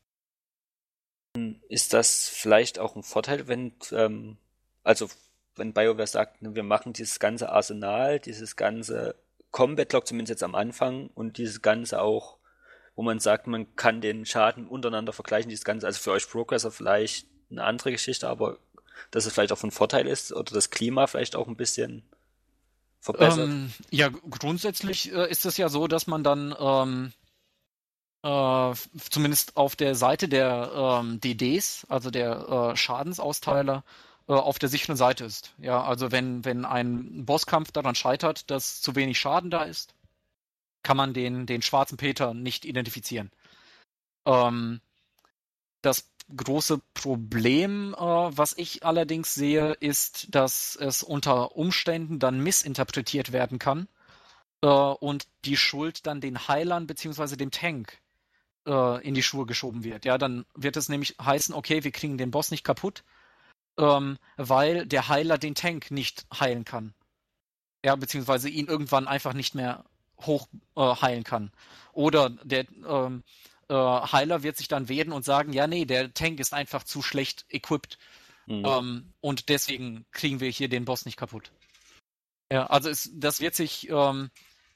Ist das vielleicht auch ein Vorteil, wenn, ähm, also wenn BioWare sagt, ne, wir machen dieses ganze Arsenal, dieses ganze Combat Log, zumindest jetzt am Anfang, und dieses ganze auch, wo man sagt, man kann den Schaden untereinander vergleichen, dieses ganze, also für euch Progressor vielleicht eine andere Geschichte, aber dass es vielleicht auch von Vorteil ist oder das Klima vielleicht auch ein bisschen verbessert. Ähm, ja, grundsätzlich äh, ist es ja so, dass man dann ähm, äh, zumindest auf der Seite der ähm, D Ds, also der äh, Schadensausteiler, äh, auf der sicheren Seite ist. Ja, also wenn, wenn ein Bosskampf daran scheitert, dass zu wenig Schaden da ist, kann man den, den schwarzen Peter nicht identifizieren. Ähm, das große Problem, äh, was ich allerdings sehe, ist, dass es unter Umständen dann missinterpretiert werden kann äh, und die Schuld dann den Heilern beziehungsweise dem Tank äh, in die Schuhe geschoben wird. Ja, dann wird es nämlich heißen, okay, wir kriegen den Boss nicht kaputt, ähm, weil der Heiler den Tank nicht heilen kann. Ja, beziehungsweise ihn irgendwann einfach nicht mehr hoch äh, heilen kann. Oder der ähm, äh, Heiler wird sich dann wehren und sagen, ja, nee, der Tank ist einfach zu schlecht equipped Hm. ähm, und deswegen kriegen wir hier den Boss nicht kaputt. Ja, also es, das wird sich ähm,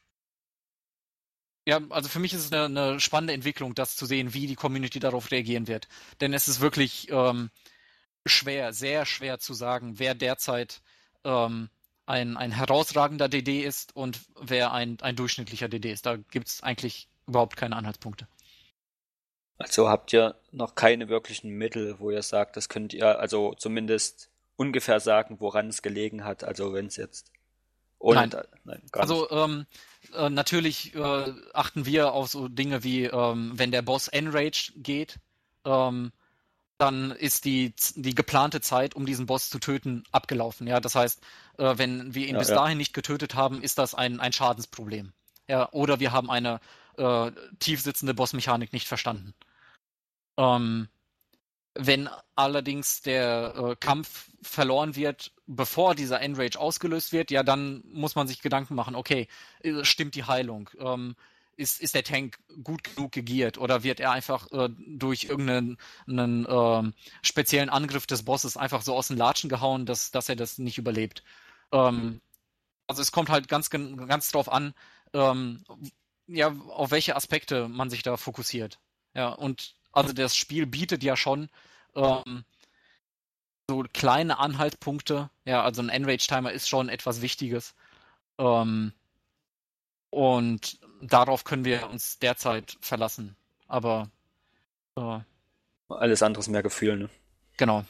ja, also für mich ist es eine, eine spannende Entwicklung, das zu sehen, wie die Community darauf reagieren wird. Denn es ist wirklich ähm, schwer, sehr schwer zu sagen, wer derzeit ähm, ein, ein herausragender D D ist und wer ein, ein durchschnittlicher D D ist. Da gibt es eigentlich überhaupt keine Anhaltspunkte. Also habt ihr noch keine wirklichen Mittel, wo ihr sagt, das könnt ihr also zumindest ungefähr sagen, woran es gelegen hat. Also wenn es jetzt ohne, Nein, da, nein, gar nicht. also ähm, äh, natürlich äh, achten wir auf so Dinge wie, ähm, wenn der Boss Enrage geht, ähm, dann ist die, die geplante Zeit, um diesen Boss zu töten, abgelaufen. Ja, das heißt, äh, wenn wir ihn Ja, bis ja. dahin nicht getötet haben, ist das ein, ein Schadensproblem. Ja, oder wir haben eine äh, tiefsitzende Bossmechanik nicht verstanden. Ähm, wenn allerdings der äh, Kampf verloren wird, bevor dieser Enrage ausgelöst wird, ja, dann muss man sich Gedanken machen, okay, äh, stimmt die Heilung? Ähm, ist, ist der Tank gut genug gegiert oder wird er einfach äh, durch irgendeinen einen, ähm, speziellen Angriff des Bosses einfach so aus den Latschen gehauen, dass, dass er das nicht überlebt? Ähm, also es kommt halt ganz, ganz drauf an, ähm, ja, auf welche Aspekte man sich da fokussiert. Ja, und also das Spiel bietet ja schon ähm, so kleine Anhaltspunkte. Ja, also ein Enrage-Timer ist schon etwas Wichtiges. Ähm, und darauf können wir uns derzeit verlassen. Aber äh, Alles andere ist mehr Gefühl, ne? genau.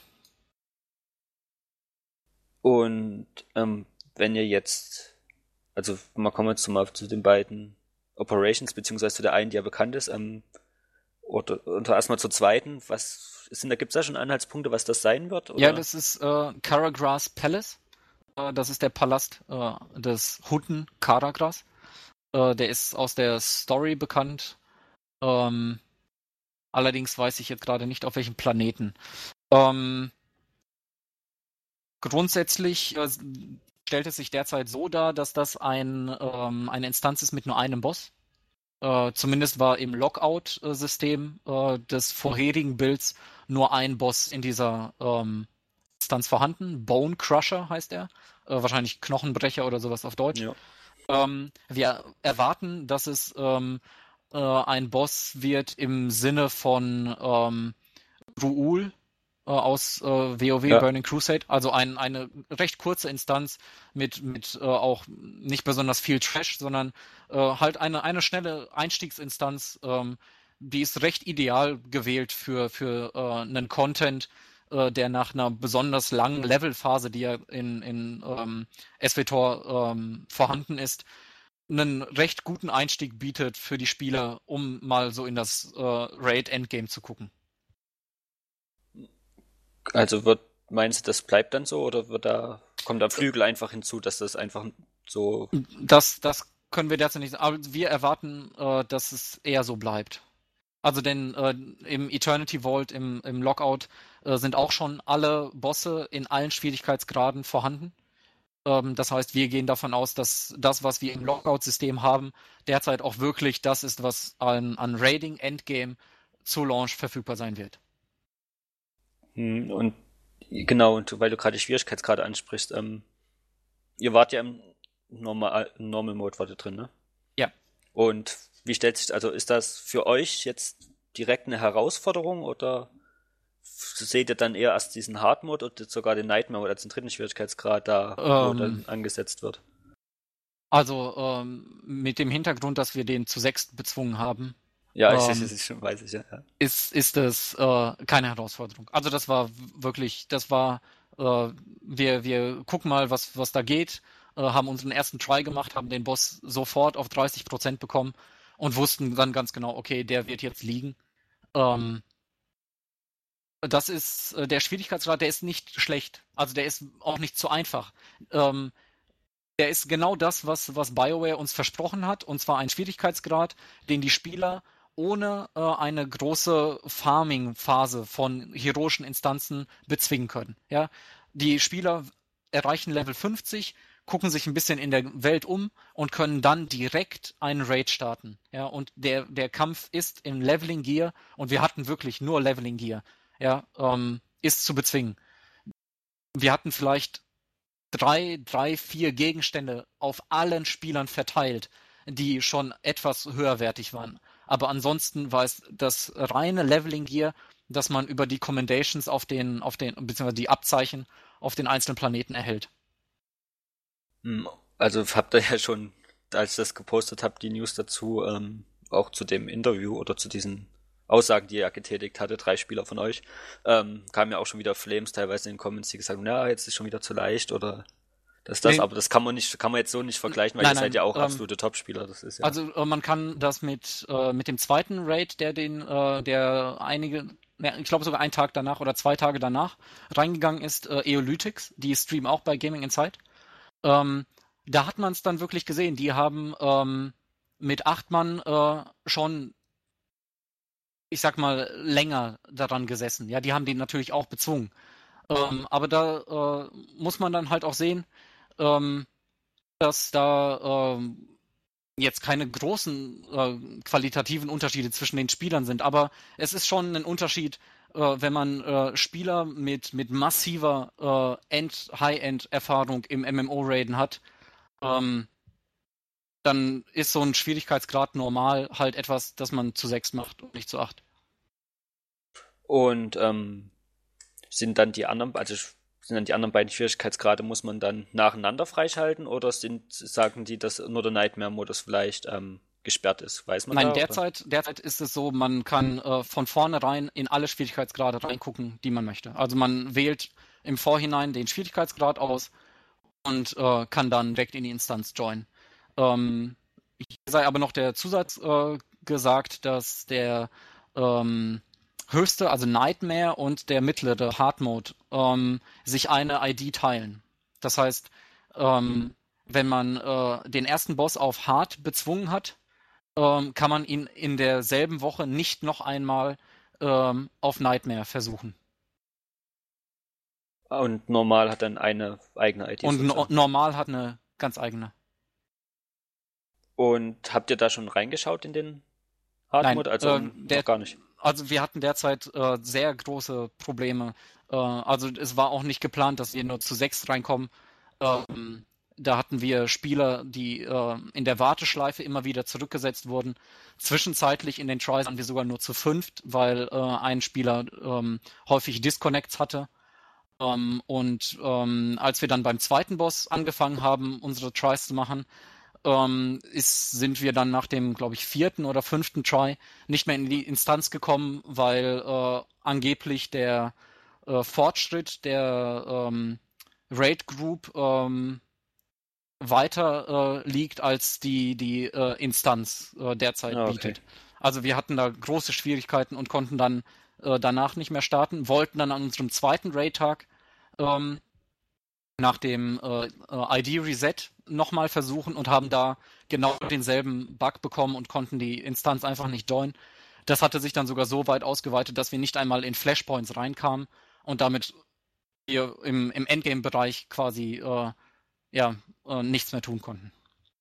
Und ähm, wenn ihr jetzt, also mal kommen wir jetzt mal zu den beiden Operations, beziehungsweise zu der einen, die ja bekannt ist, ähm, oder, und erstmal zur zweiten, was sind da, gibt's da schon Anhaltspunkte, was das sein wird, Ja, oder? das ist äh, Karagras Palace. Äh, das ist der Palast äh, des Hutten Karagras. Äh, der ist aus der Story bekannt. Ähm, allerdings weiß ich jetzt gerade nicht, auf welchem Planeten. Ähm, grundsätzlich äh, stellt es sich derzeit so dar, dass das ein, ähm, eine Instanz ist mit nur einem Boss. Äh, zumindest war im Lockout-System äh, des vorherigen Builds nur ein Boss in dieser ähm, Instanz vorhanden. Bone Crusher heißt er. Äh, wahrscheinlich Knochenbrecher oder sowas auf Deutsch. Ja. Ähm, wir erwarten, dass es ähm, äh, ein Boss wird im Sinne von ähm, Gruul äh, aus äh, WoW Ja. Burning Crusade, also ein, eine recht kurze Instanz mit, mit äh, auch nicht besonders viel Trash, sondern äh, halt eine, eine schnelle Einstiegsinstanz, ähm, die ist recht ideal gewählt für, für äh, einen Content, äh, der nach einer besonders langen Levelphase, die ja in, in ähm, SWTOR ähm, vorhanden ist, einen recht guten Einstieg bietet für die Spieler, um mal so in das äh, Raid-Endgame zu gucken. Also wird, meinst du, das bleibt dann so oder wird da, kommt da Flügel einfach hinzu, dass das einfach so. Das, das können wir derzeit nicht sagen, aber wir erwarten, äh, dass es eher so bleibt. Also denn äh, im Eternity Vault, im, im Lockout, äh, sind auch schon alle Bosse in allen Schwierigkeitsgraden vorhanden. Ähm, das heißt, wir gehen davon aus, dass das, was wir im Lockout-System haben, derzeit auch wirklich das ist, was an, an Raiding Endgame zu Launch verfügbar sein wird. Hm, und genau, und weil du gerade die Schwierigkeitsgrade ansprichst, ähm, ihr wart ja im Normal, Normal Mode wart ihr drin, ne? Ja. Und wie stellt sich, also ist das für euch jetzt direkt eine Herausforderung oder seht ihr dann eher erst diesen Hard Mode oder sogar den Nightmare oder den dritten Schwierigkeitsgrad da, wo Ähm, dann angesetzt wird? Also ähm, mit dem Hintergrund, dass wir den zu sechs bezwungen haben, Ja, ich, ähm, ich, ich, schon weiß ich, ja. ja. ist, ist es äh, keine Herausforderung. Also das war w- wirklich, das war, äh, wir, wir gucken mal, was, was da geht, äh, haben unseren ersten Try gemacht, haben den Boss sofort auf dreißig Prozent bekommen und wussten dann ganz genau, okay, der wird jetzt liegen. Ähm, das ist, äh, der Schwierigkeitsgrad, der ist nicht schlecht. Also der ist auch nicht zu einfach. Ähm, der ist genau das, was, was BioWare uns versprochen hat, und zwar ein Schwierigkeitsgrad, den die Spieler ohne äh, eine große Farming-Phase von heroischen Instanzen bezwingen können. Ja? Die Spieler erreichen Level fünfzig, gucken sich ein bisschen in der Welt um und können dann direkt einen Raid starten. Ja? Und der, der Kampf ist im Leveling Gear, und wir hatten wirklich nur Leveling Gear, ja, ähm, ist zu bezwingen. Wir hatten vielleicht drei, drei, vier Gegenstände auf allen Spielern verteilt, die schon etwas höherwertig waren. Aber ansonsten war es das reine Leveling Gear, das man über die Commendations auf den, auf den, beziehungsweise die Abzeichen auf den einzelnen Planeten erhält. Hm, Also habt ihr ja schon, als ich das gepostet habt, die News dazu, ähm, auch zu dem Interview oder zu diesen Aussagen, die er getätigt hatte, drei Spieler von euch, ähm, kamen ja auch schon wieder Flames teilweise in den Comments, die gesagt haben, ja, jetzt ist schon wieder zu leicht oder das, das, Nee, aber das kann man nicht, kann man jetzt so nicht vergleichen, weil nein, ihr seid nein, ja auch ähm, absolute Topspieler, das ist ja. also äh, man kann das mit, äh, mit dem zweiten Raid, der den, äh, der einige, ja, ich glaube sogar einen Tag danach oder zwei Tage danach reingegangen ist, äh, Eolytics, die streamen auch bei Gaming Insight. Ähm, da hat man es dann wirklich gesehen. Die haben ähm, mit acht Mann äh, schon, ich sag mal, länger daran gesessen. Ja, die haben den natürlich auch bezwungen. Ähm, aber da äh, muss man dann halt auch sehen, ähm, dass da ähm, jetzt keine großen äh, qualitativen Unterschiede zwischen den Spielern sind. Aber es ist schon ein Unterschied, äh, wenn man äh, Spieler mit, mit massiver äh, End, High-End-Erfahrung im M M O-Raiden hat. Ähm, dann ist so ein Schwierigkeitsgrad normal halt etwas, das man zu sechs macht und nicht zu acht. Und ähm, sind dann die anderen, also sind dann die anderen beiden Schwierigkeitsgrade, muss man dann nacheinander freischalten oder sind, sagen die, dass nur der Nightmare-Modus vielleicht ähm, gesperrt ist? Weiß man Nein, da? Oder? derzeit, derzeit ist es so, man kann äh, von vornherein in alle Schwierigkeitsgrade reingucken, die man möchte. Also man wählt im Vorhinein den Schwierigkeitsgrad aus und äh, kann dann direkt in die Instanz joinen. Ähm, hier sei aber noch der Zusatz äh, gesagt, dass der ähm, höchste, also Nightmare, und der mittlere Hard Mode ähm, sich eine I D teilen. Das heißt, ähm, wenn man äh, den ersten Boss auf Hard bezwungen hat, ähm, kann man ihn in derselben Woche nicht noch einmal ähm, auf Nightmare versuchen. Und normal hat dann eine eigene I D Und no sozusagen. normal hat eine ganz eigene. Und habt ihr da schon reingeschaut in den Hard Nein, Mode? Also äh, um, der, noch gar nicht. also wir hatten derzeit äh, sehr große Probleme. Äh, also es war auch nicht geplant, dass wir nur zu sechs reinkommen. Ähm, da hatten wir Spieler, die äh, in der Warteschleife immer wieder zurückgesetzt wurden. Zwischenzeitlich in den Tries waren wir sogar nur zu fünft, weil äh, ein Spieler ähm, häufig Disconnects hatte. Ähm, und ähm, als wir dann beim zweiten Boss angefangen haben, unsere Tries zu machen, ähm, ist, sind wir dann nach dem, glaube ich, vierten oder fünften Try nicht mehr in die Instanz gekommen, weil äh, angeblich der äh, Fortschritt der ähm, Raid Group ähm, weiter äh, liegt, als die, die äh, Instanz äh, derzeit Ah, okay. bietet. Also wir hatten da große Schwierigkeiten und konnten dann äh, danach nicht mehr starten, wollten dann an unserem zweiten Raid-Tag ähm, nach dem äh, äh, I D-Reset nochmal versuchen und haben da genau denselben Bug bekommen und konnten die Instanz einfach nicht joinen. Das hatte sich dann sogar so weit ausgeweitet, dass wir nicht einmal in Flashpoints reinkamen und damit wir im, im Endgame-Bereich quasi äh, ja, äh, nichts mehr tun konnten.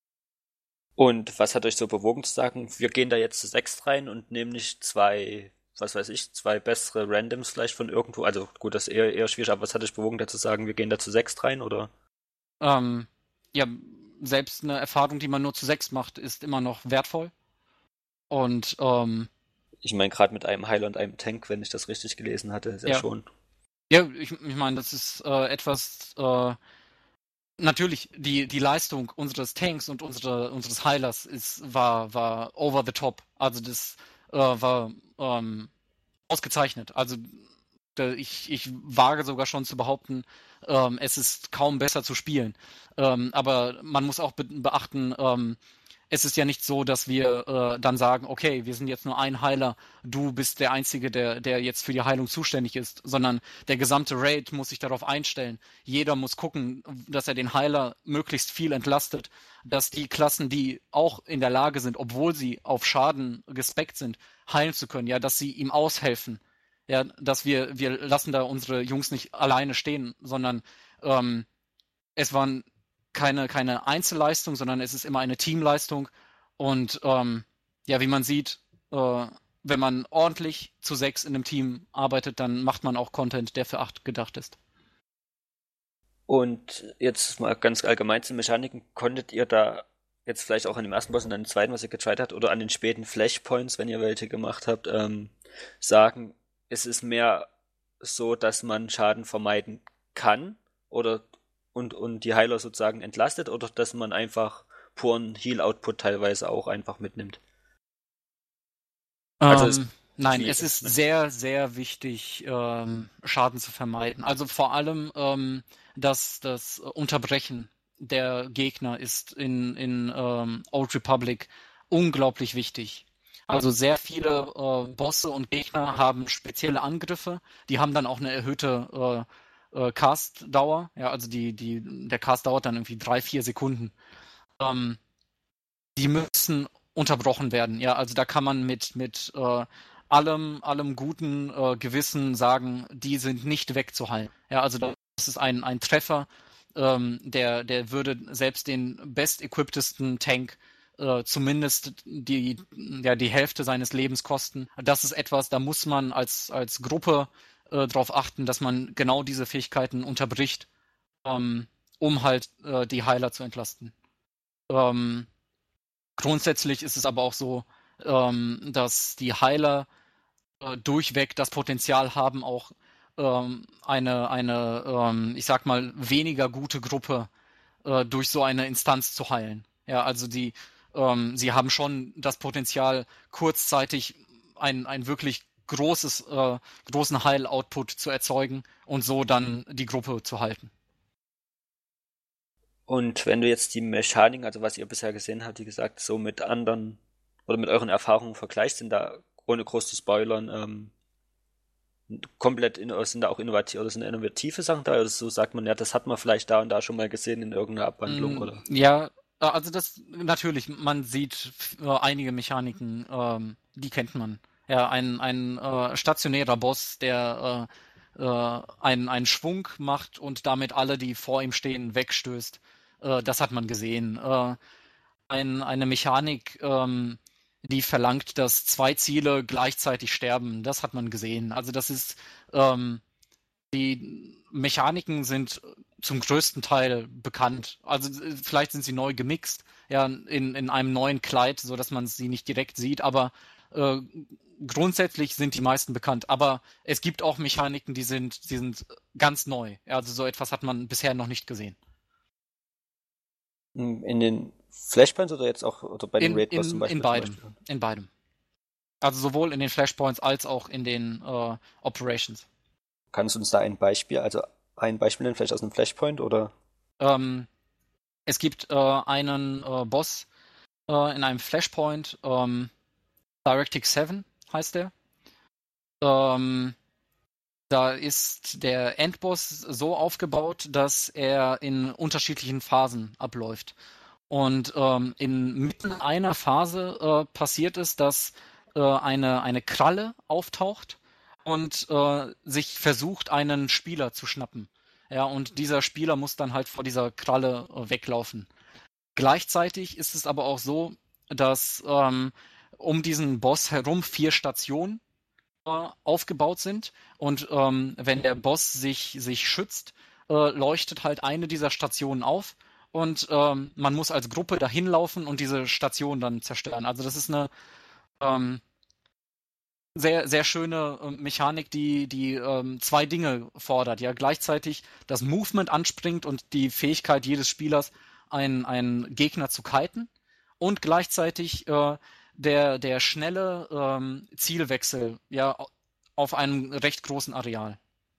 Und was hat euch so bewogen zu sagen, wir gehen da jetzt zu sechs rein und nehmen nicht zwei, was weiß ich, zwei bessere Randoms vielleicht von irgendwo? Also gut, das ist eher, eher schwierig, aber was hat euch bewogen, da zu sagen, wir gehen da zu sechs rein, oder? Ähm, ja, selbst eine Erfahrung, die man nur zu sechs macht, ist immer noch wertvoll. Und ähm, Ich meine, gerade mit einem Heiler und einem Tank, wenn ich das richtig gelesen hatte, ist ja ja, schon. ja, ich, ich meine, das ist äh, etwas, äh, natürlich, die, die Leistung unseres Tanks und unsere, unseres Heilers ist, war, war over the top. Also das äh, war ähm, ausgezeichnet. Also da, ich, ich wage sogar schon zu behaupten, ähm, es ist kaum besser zu spielen. Ähm, aber man muss auch be beachten, ähm, es ist ja nicht so, dass wir äh, dann sagen, okay, wir sind jetzt nur ein Heiler, du bist der Einzige, der, der jetzt für die Heilung zuständig ist, sondern der gesamte Raid muss sich darauf einstellen. Jeder muss gucken, dass er den Heiler möglichst viel entlastet, dass die Klassen, die auch in der Lage sind, obwohl sie auf Schaden gespeckt sind, heilen zu können, ja, dass sie ihm aushelfen. Ja, dass wir, wir lassen da unsere Jungs nicht alleine stehen, sondern ähm, es waren keine, keine Einzelleistung, sondern es ist immer eine Teamleistung. Und ähm, ja, wie man sieht, äh, wenn man ordentlich zu sechs in einem Team arbeitet, dann macht man auch Content, der für acht gedacht ist. Und jetzt mal ganz allgemein zu Mechaniken, konntet ihr da jetzt vielleicht auch an dem ersten Boss und an dem zweiten, was ihr getried habt, oder an den späten Flashpoints, wenn ihr welche gemacht habt, ähm, sagen, es ist mehr so, dass man Schaden vermeiden kann oder und, und die Heiler sozusagen entlastet oder dass man einfach puren Heal-Output teilweise auch einfach mitnimmt. Also es, Ähm, nein, wie, es ist sehr, sehr wichtig, ähm, Schaden zu vermeiden. Also vor allem ähm, das, das Unterbrechen der Gegner ist in, in ähm, Old Republic unglaublich wichtig. Also sehr viele äh, Bosse und Gegner haben spezielle Angriffe, die haben dann auch eine erhöhte äh, äh, Cast-Dauer. Ja, also die, die, der Cast dauert dann irgendwie drei, vier Sekunden. Ähm, die müssen unterbrochen werden. Ja, also da kann man mit, mit äh, allem, allem guten äh, Gewissen sagen, die sind nicht wegzuhalten. Ja, also das ist ein, ein Treffer, ähm, der, der würde selbst den best-equipptesten Tank äh, zumindest die, ja, die Hälfte seines Lebens kosten. Das ist etwas, da muss man als, als Gruppe äh, darauf achten, dass man genau diese Fähigkeiten unterbricht, ähm, um halt äh, die Heiler zu entlasten. Ähm, Grundsätzlich ist es aber auch so, ähm, dass die Heiler äh, durchweg das Potenzial haben, auch ähm, eine, eine ähm, ich sag mal, weniger gute Gruppe äh, durch so eine Instanz zu heilen. Ja, also die, ähm, sie haben schon das Potenzial, kurzzeitig ein, ein wirklich großes, äh, großen Heil-Output zu erzeugen und so dann die Gruppe zu halten. und wenn du jetzt die Mechaniken, also was ihr bisher gesehen habt, wie gesagt, so mit anderen oder mit euren Erfahrungen vergleicht, sind da, ohne groß zu spoilern, ähm, komplett in, sind da auch innovative oder sind innovative Sachen da, oder so sagt man, ja, das hat man vielleicht da und da schon mal gesehen in irgendeiner Abwandlung, Mm, oder? Ja, äh, also das natürlich, man sieht äh, einige Mechaniken, ähm, die kennt man. Ja, ein, ein äh, stationärer Boss, der äh, äh, einen, einen Schwung macht und damit alle, die vor ihm stehen, wegstößt. Äh, das hat man gesehen. Äh, ein, eine Mechanik, ähm, die verlangt, dass zwei Ziele gleichzeitig sterben. Das hat man gesehen. Also das ist ähm, die Mechaniken sind zum größten Teil bekannt. Also äh, vielleicht sind sie neu gemixt, ja, in, in einem neuen Kleid, so dass man sie nicht direkt sieht, aber äh, grundsätzlich sind die meisten bekannt. Aber es gibt auch Mechaniken, die sind, die sind ganz neu. Ja, also so etwas hat man bisher noch nicht gesehen. In den Flashpoints oder jetzt auch oder bei den In, Raid Boss zum in, Beispiel? in zum beidem. Beispiel? In beidem. Also sowohl in den Flashpoints als auch in den äh, Operations. Kannst du uns da ein Beispiel, also ein Beispiel nennen, vielleicht aus einem Flashpoint oder? Ähm, es gibt äh, einen äh, Boss äh, in einem Flashpoint, ähm, DirectX sieben heißt der. Ähm, da ist der Endboss so aufgebaut, dass er in unterschiedlichen Phasen abläuft. Und ähm, inmitten einer Phase äh, passiert es, dass äh, eine, eine Kralle auftaucht und äh, sich versucht, einen Spieler zu schnappen. Ja, und dieser Spieler muss dann halt vor dieser Kralle äh, weglaufen. Gleichzeitig ist es aber auch so, dass ähm, um diesen Boss herum vier Stationen äh, aufgebaut sind. Und ähm, wenn der Boss sich, sich schützt, äh, leuchtet halt eine dieser Stationen auf. Und ähm, man muss als Gruppe dahin laufen und diese Station dann zerstören. Also das ist eine ähm, sehr, sehr schöne äh, Mechanik, die, die ähm, zwei Dinge fordert. Ja, gleichzeitig das Movement anspringt und die Fähigkeit jedes Spielers, einen, einen Gegner zu kiten. Und gleichzeitig äh, der, der schnelle ähm, Zielwechsel, ja, auf einem recht großen Areal.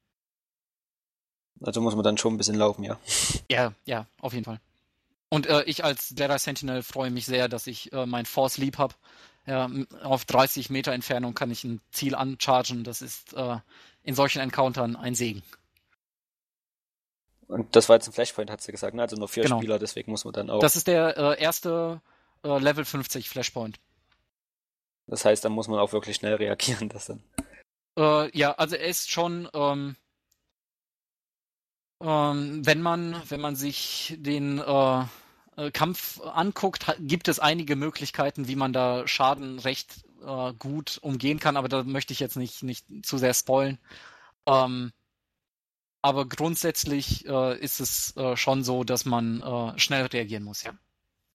Also muss man dann schon ein bisschen laufen, ja. Ja, ja, auf jeden Fall. Und äh, ich als Jedi Sentinel freue mich sehr, dass ich äh, mein Force Leap habe. Ja, m- auf dreißig Meter Entfernung kann ich ein Ziel anchargen. Das ist äh, in solchen Encountern ein Segen. Und das war jetzt ein Flashpoint, hat sie gesagt, ne? Also nur vier Genau. Spieler, deswegen muss man dann auch. Das ist der äh, erste äh, Level fünfzig Flashpoint. Das heißt, dann muss man auch wirklich schnell reagieren, dass dann. Äh, ja, also er ist schon, ähm, ähm, wenn man, wenn man sich den äh, äh, Kampf anguckt, ha- gibt es einige Möglichkeiten, wie man da Schaden recht äh, gut umgehen kann, aber da möchte ich jetzt nicht, nicht zu sehr spoilen. Ähm, aber grundsätzlich äh, ist es äh, schon so, dass man äh, schnell reagieren muss, ja.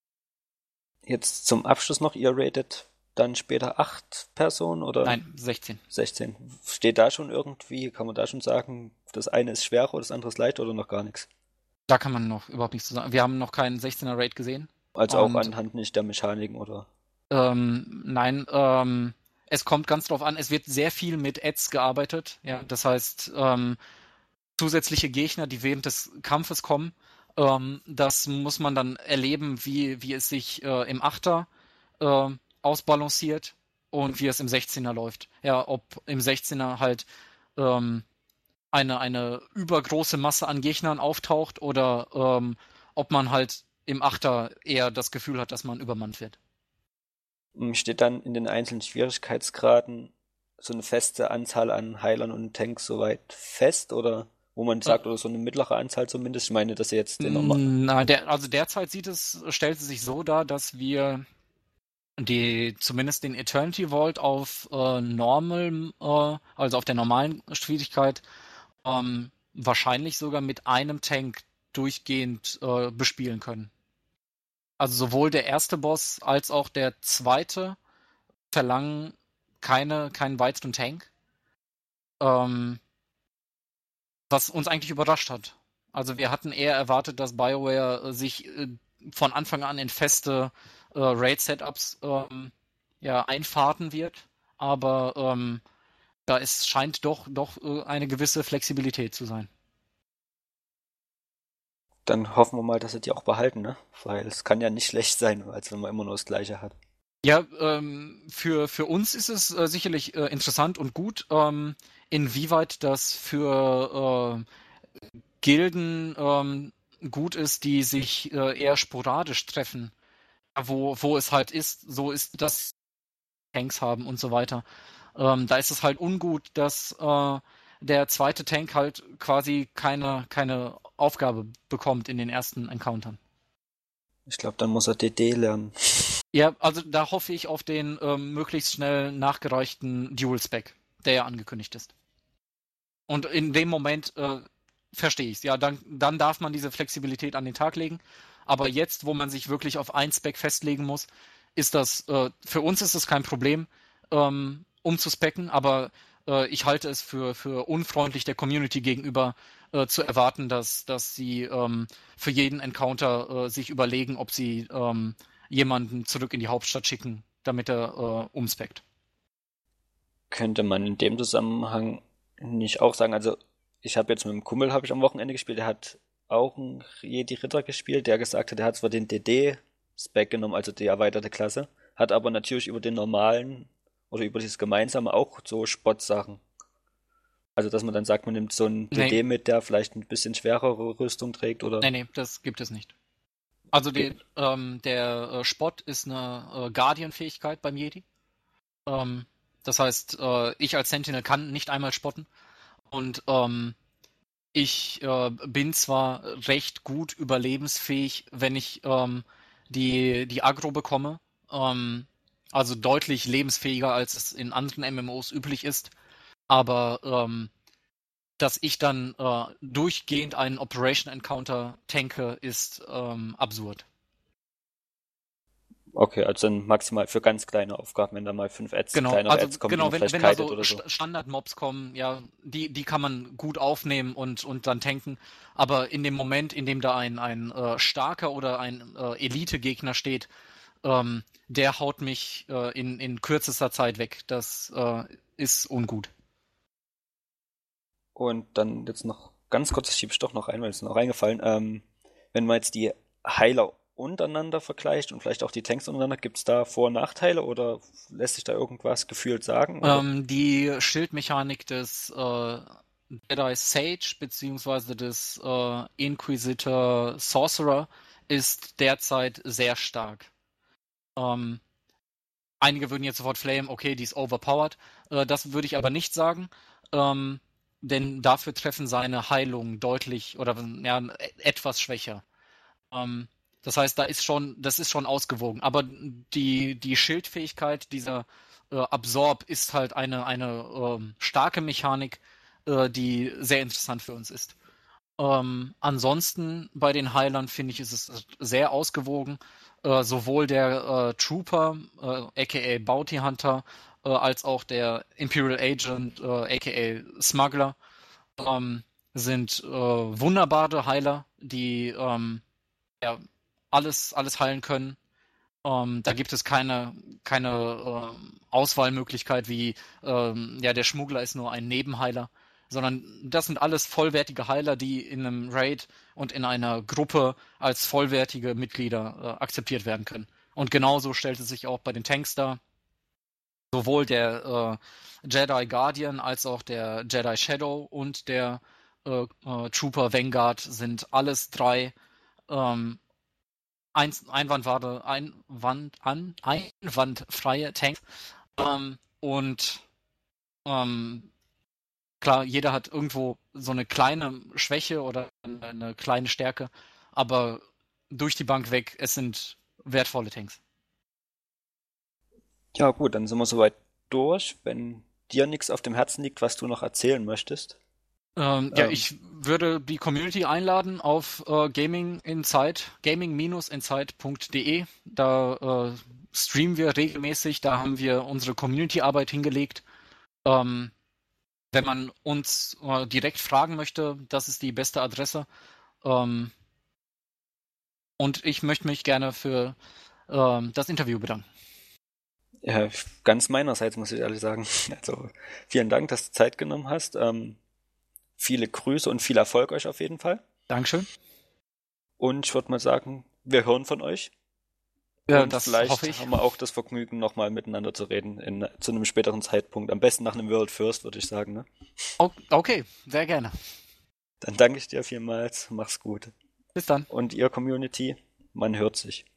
Jetzt zum Abschluss noch, ihr ratet dann später acht Personen oder Nein, sechzehn. sechzehn? Steht da schon irgendwie, kann man da schon sagen, das eine ist schwerer oder das andere ist leichter oder noch gar nichts? Da kann man noch überhaupt nichts zu sagen. Wir haben noch keinen sechzehner Raid gesehen. Also auch Und anhand nicht der Mechaniken oder. ähm, nein, ähm, es kommt ganz drauf an, es wird sehr viel mit Ads gearbeitet. Ja, das heißt, ähm, zusätzliche Gegner, die während des Kampfes kommen, ähm, das muss man dann erleben, wie, wie es sich äh, im Achter äh, ausbalanciert und wie es im sechzehner läuft. Ja, ob im sechzehner halt ähm, eine, eine übergroße Masse an Gegnern auftaucht oder ähm, ob man halt im Achter eher das Gefühl hat, dass man übermannt wird. Hm, steht dann in den einzelnen Schwierigkeitsgraden so eine feste Anzahl an Heilern und Tanks soweit fest oder wo man Äh, sagt, oder so eine mittlere Anzahl zumindest? Ich meine, dass ihr jetzt den normal. na, der, also derzeit sieht es, stellt es sich so dar, dass wir die zumindest den Eternity Vault auf äh, Normal, äh, also auf der normalen Schwierigkeit, ähm, wahrscheinlich sogar mit einem Tank durchgehend äh, bespielen können. Also sowohl der erste Boss als auch der zweite verlangen keine, keinen weiteren Tank, ähm, was uns eigentlich überrascht hat. Also wir hatten eher erwartet, dass BioWare äh, sich äh, von Anfang an in feste äh, Raid-Setups ähm, ja, einfahrten wird, aber ähm, da ist, scheint doch, doch äh, eine gewisse Flexibilität zu sein. Dann hoffen wir mal, dass sie die auch behalten, ne? Weil es kann ja nicht schlecht sein, als wenn man immer nur das Gleiche hat. Ja, ähm, für, für uns ist es äh, sicherlich äh, interessant und gut, ähm, inwieweit das für äh, Gilden ähm, gut ist, die sich äh, eher sporadisch treffen, wo, wo es halt ist, so ist, dass Tanks haben und so weiter. Ähm, da ist es halt ungut, dass äh, der zweite Tank halt quasi keine, keine Aufgabe bekommt in den ersten Encountern. Ich glaube, dann muss er D D lernen. Ja, also da hoffe ich auf den ähm, möglichst schnell nachgereichten Dual-Spec, der ja angekündigt ist. Und in dem Moment äh, verstehe ich es. Ja, dann, dann darf man diese Flexibilität an den Tag legen. Aber jetzt, wo man sich wirklich auf ein Spec festlegen muss, ist das, äh, für uns ist es kein Problem, ähm, umzuspecken, aber äh, ich halte es für, für unfreundlich der Community gegenüber, äh, zu erwarten, dass, dass sie ähm, für jeden Encounter äh, sich überlegen, ob sie ähm, jemanden zurück in die Hauptstadt schicken, damit er äh, umspeckt. Könnte man in dem Zusammenhang nicht auch sagen, also ich habe jetzt mit dem Kumpel habe ich am Wochenende gespielt, der hat auch einen Jedi-Ritter gespielt, der gesagt hat, der hat zwar den D D-Spec genommen, also die erweiterte Klasse, hat aber natürlich über den normalen oder über dieses Gemeinsame auch so Spottsachen. Also dass man dann sagt, man nimmt so einen Nee, D D mit, der vielleicht ein bisschen schwerere Rüstung trägt oder... nee, nee, das gibt es nicht. Also Okay. die, ähm, der äh, Spott ist eine äh, Guardian-Fähigkeit beim Jedi. Ähm, das heißt, äh, ich als Sentinel kann nicht einmal spotten. Und ähm, ich äh, bin zwar recht gut überlebensfähig, wenn ich ähm, die, die Aggro bekomme. Ähm, also deutlich lebensfähiger, als es in anderen M M Os üblich ist. Aber ähm, dass ich dann äh, durchgehend einen Operation Encounter tanke, ist ähm, absurd. Okay, also dann maximal für ganz kleine Aufgaben, wenn da mal fünf Ads, Genau, kleinere also Ads kommen, die genau, man wenn, vielleicht wenn da kitet so oder so. St- Standard-Mobs kommen, ja, die, die kann man gut aufnehmen und, und dann tanken. Aber in dem Moment, in dem da ein, ein äh, starker oder ein äh, Elite-Gegner steht, ähm, der haut mich äh, in, in kürzester Zeit weg. Das äh, ist ungut. Und dann jetzt noch ganz kurz, das schiebe ich doch noch ein, weil es ist noch eingefallen. Ähm, wenn man jetzt die Heiler untereinander vergleicht und vielleicht auch die Tanks untereinander, gibt es da Vor- und Nachteile oder lässt sich da irgendwas gefühlt sagen? Oder? Ähm, die Schildmechanik des äh, Jedi Sage beziehungsweise des äh, Inquisitor Sorcerer ist derzeit sehr stark. Ähm, Einige würden jetzt sofort flamen, okay, die ist overpowered. Äh, das würde ich aber nicht sagen, ähm, denn dafür treffen seine Heilungen deutlich oder ja, etwas schwächer. Ähm, das heißt, da ist schon, das ist schon ausgewogen. Aber die, die Schildfähigkeit dieser äh, Absorb ist halt eine, eine ähm, starke Mechanik, äh, die sehr interessant für uns ist. Ähm, ansonsten bei den Heilern finde ich, ist es sehr ausgewogen. Äh, sowohl der äh, Trooper, äh, aka Bounty Hunter, äh, als auch der Imperial Agent, äh, aka Smuggler, ähm, sind äh, wunderbare Heiler, die ähm, ja, alles, alles heilen können. Ähm, da gibt es keine, keine ähm, Auswahlmöglichkeit wie ähm, ja, der Schmuggler ist nur ein Nebenheiler, sondern das sind alles vollwertige Heiler, die in einem Raid und in einer Gruppe als vollwertige Mitglieder äh, akzeptiert werden können. Und genauso stellt es sich auch bei den Tanks dar. Sowohl der äh, Jedi Guardian als auch der Jedi Shadow und der äh, äh, Trooper Vanguard sind alles drei ähm, ein, einwandfreie, Einwand, an, einwandfreie Tanks. Ähm, und ähm, klar, jeder hat irgendwo so eine kleine Schwäche oder eine kleine Stärke, aber durch die Bank weg, es sind wertvolle Tanks. Ja gut, dann sind wir soweit durch. Wenn dir nichts auf dem Herzen liegt, was du noch erzählen möchtest. Ähm, ja, Ähm, ich würde die Community einladen auf äh, Gaming Insight, gaming-insight punkt de. Da äh, streamen wir regelmäßig, da haben wir unsere Community-Arbeit hingelegt. Ähm, wenn man uns äh, direkt fragen möchte, das ist die beste Adresse. Ähm, und ich möchte mich gerne für ähm, das Interview bedanken. ja, ganz meinerseits muss ich ehrlich sagen. Also vielen Dank, dass du Zeit genommen hast. Ähm, viele Grüße und viel Erfolg euch auf jeden Fall. Dankeschön. Und ich würde mal sagen, wir hören von euch. Ja, Und das hoffe vielleicht ich. haben wir auch das Vergnügen, nochmal miteinander zu reden, in, zu einem späteren Zeitpunkt. Am besten nach einem World First, würde ich sagen. Ne? O- Okay, sehr gerne. Dann danke ich dir vielmals. Mach's gut. Bis dann. Und ihr Community, man hört sich.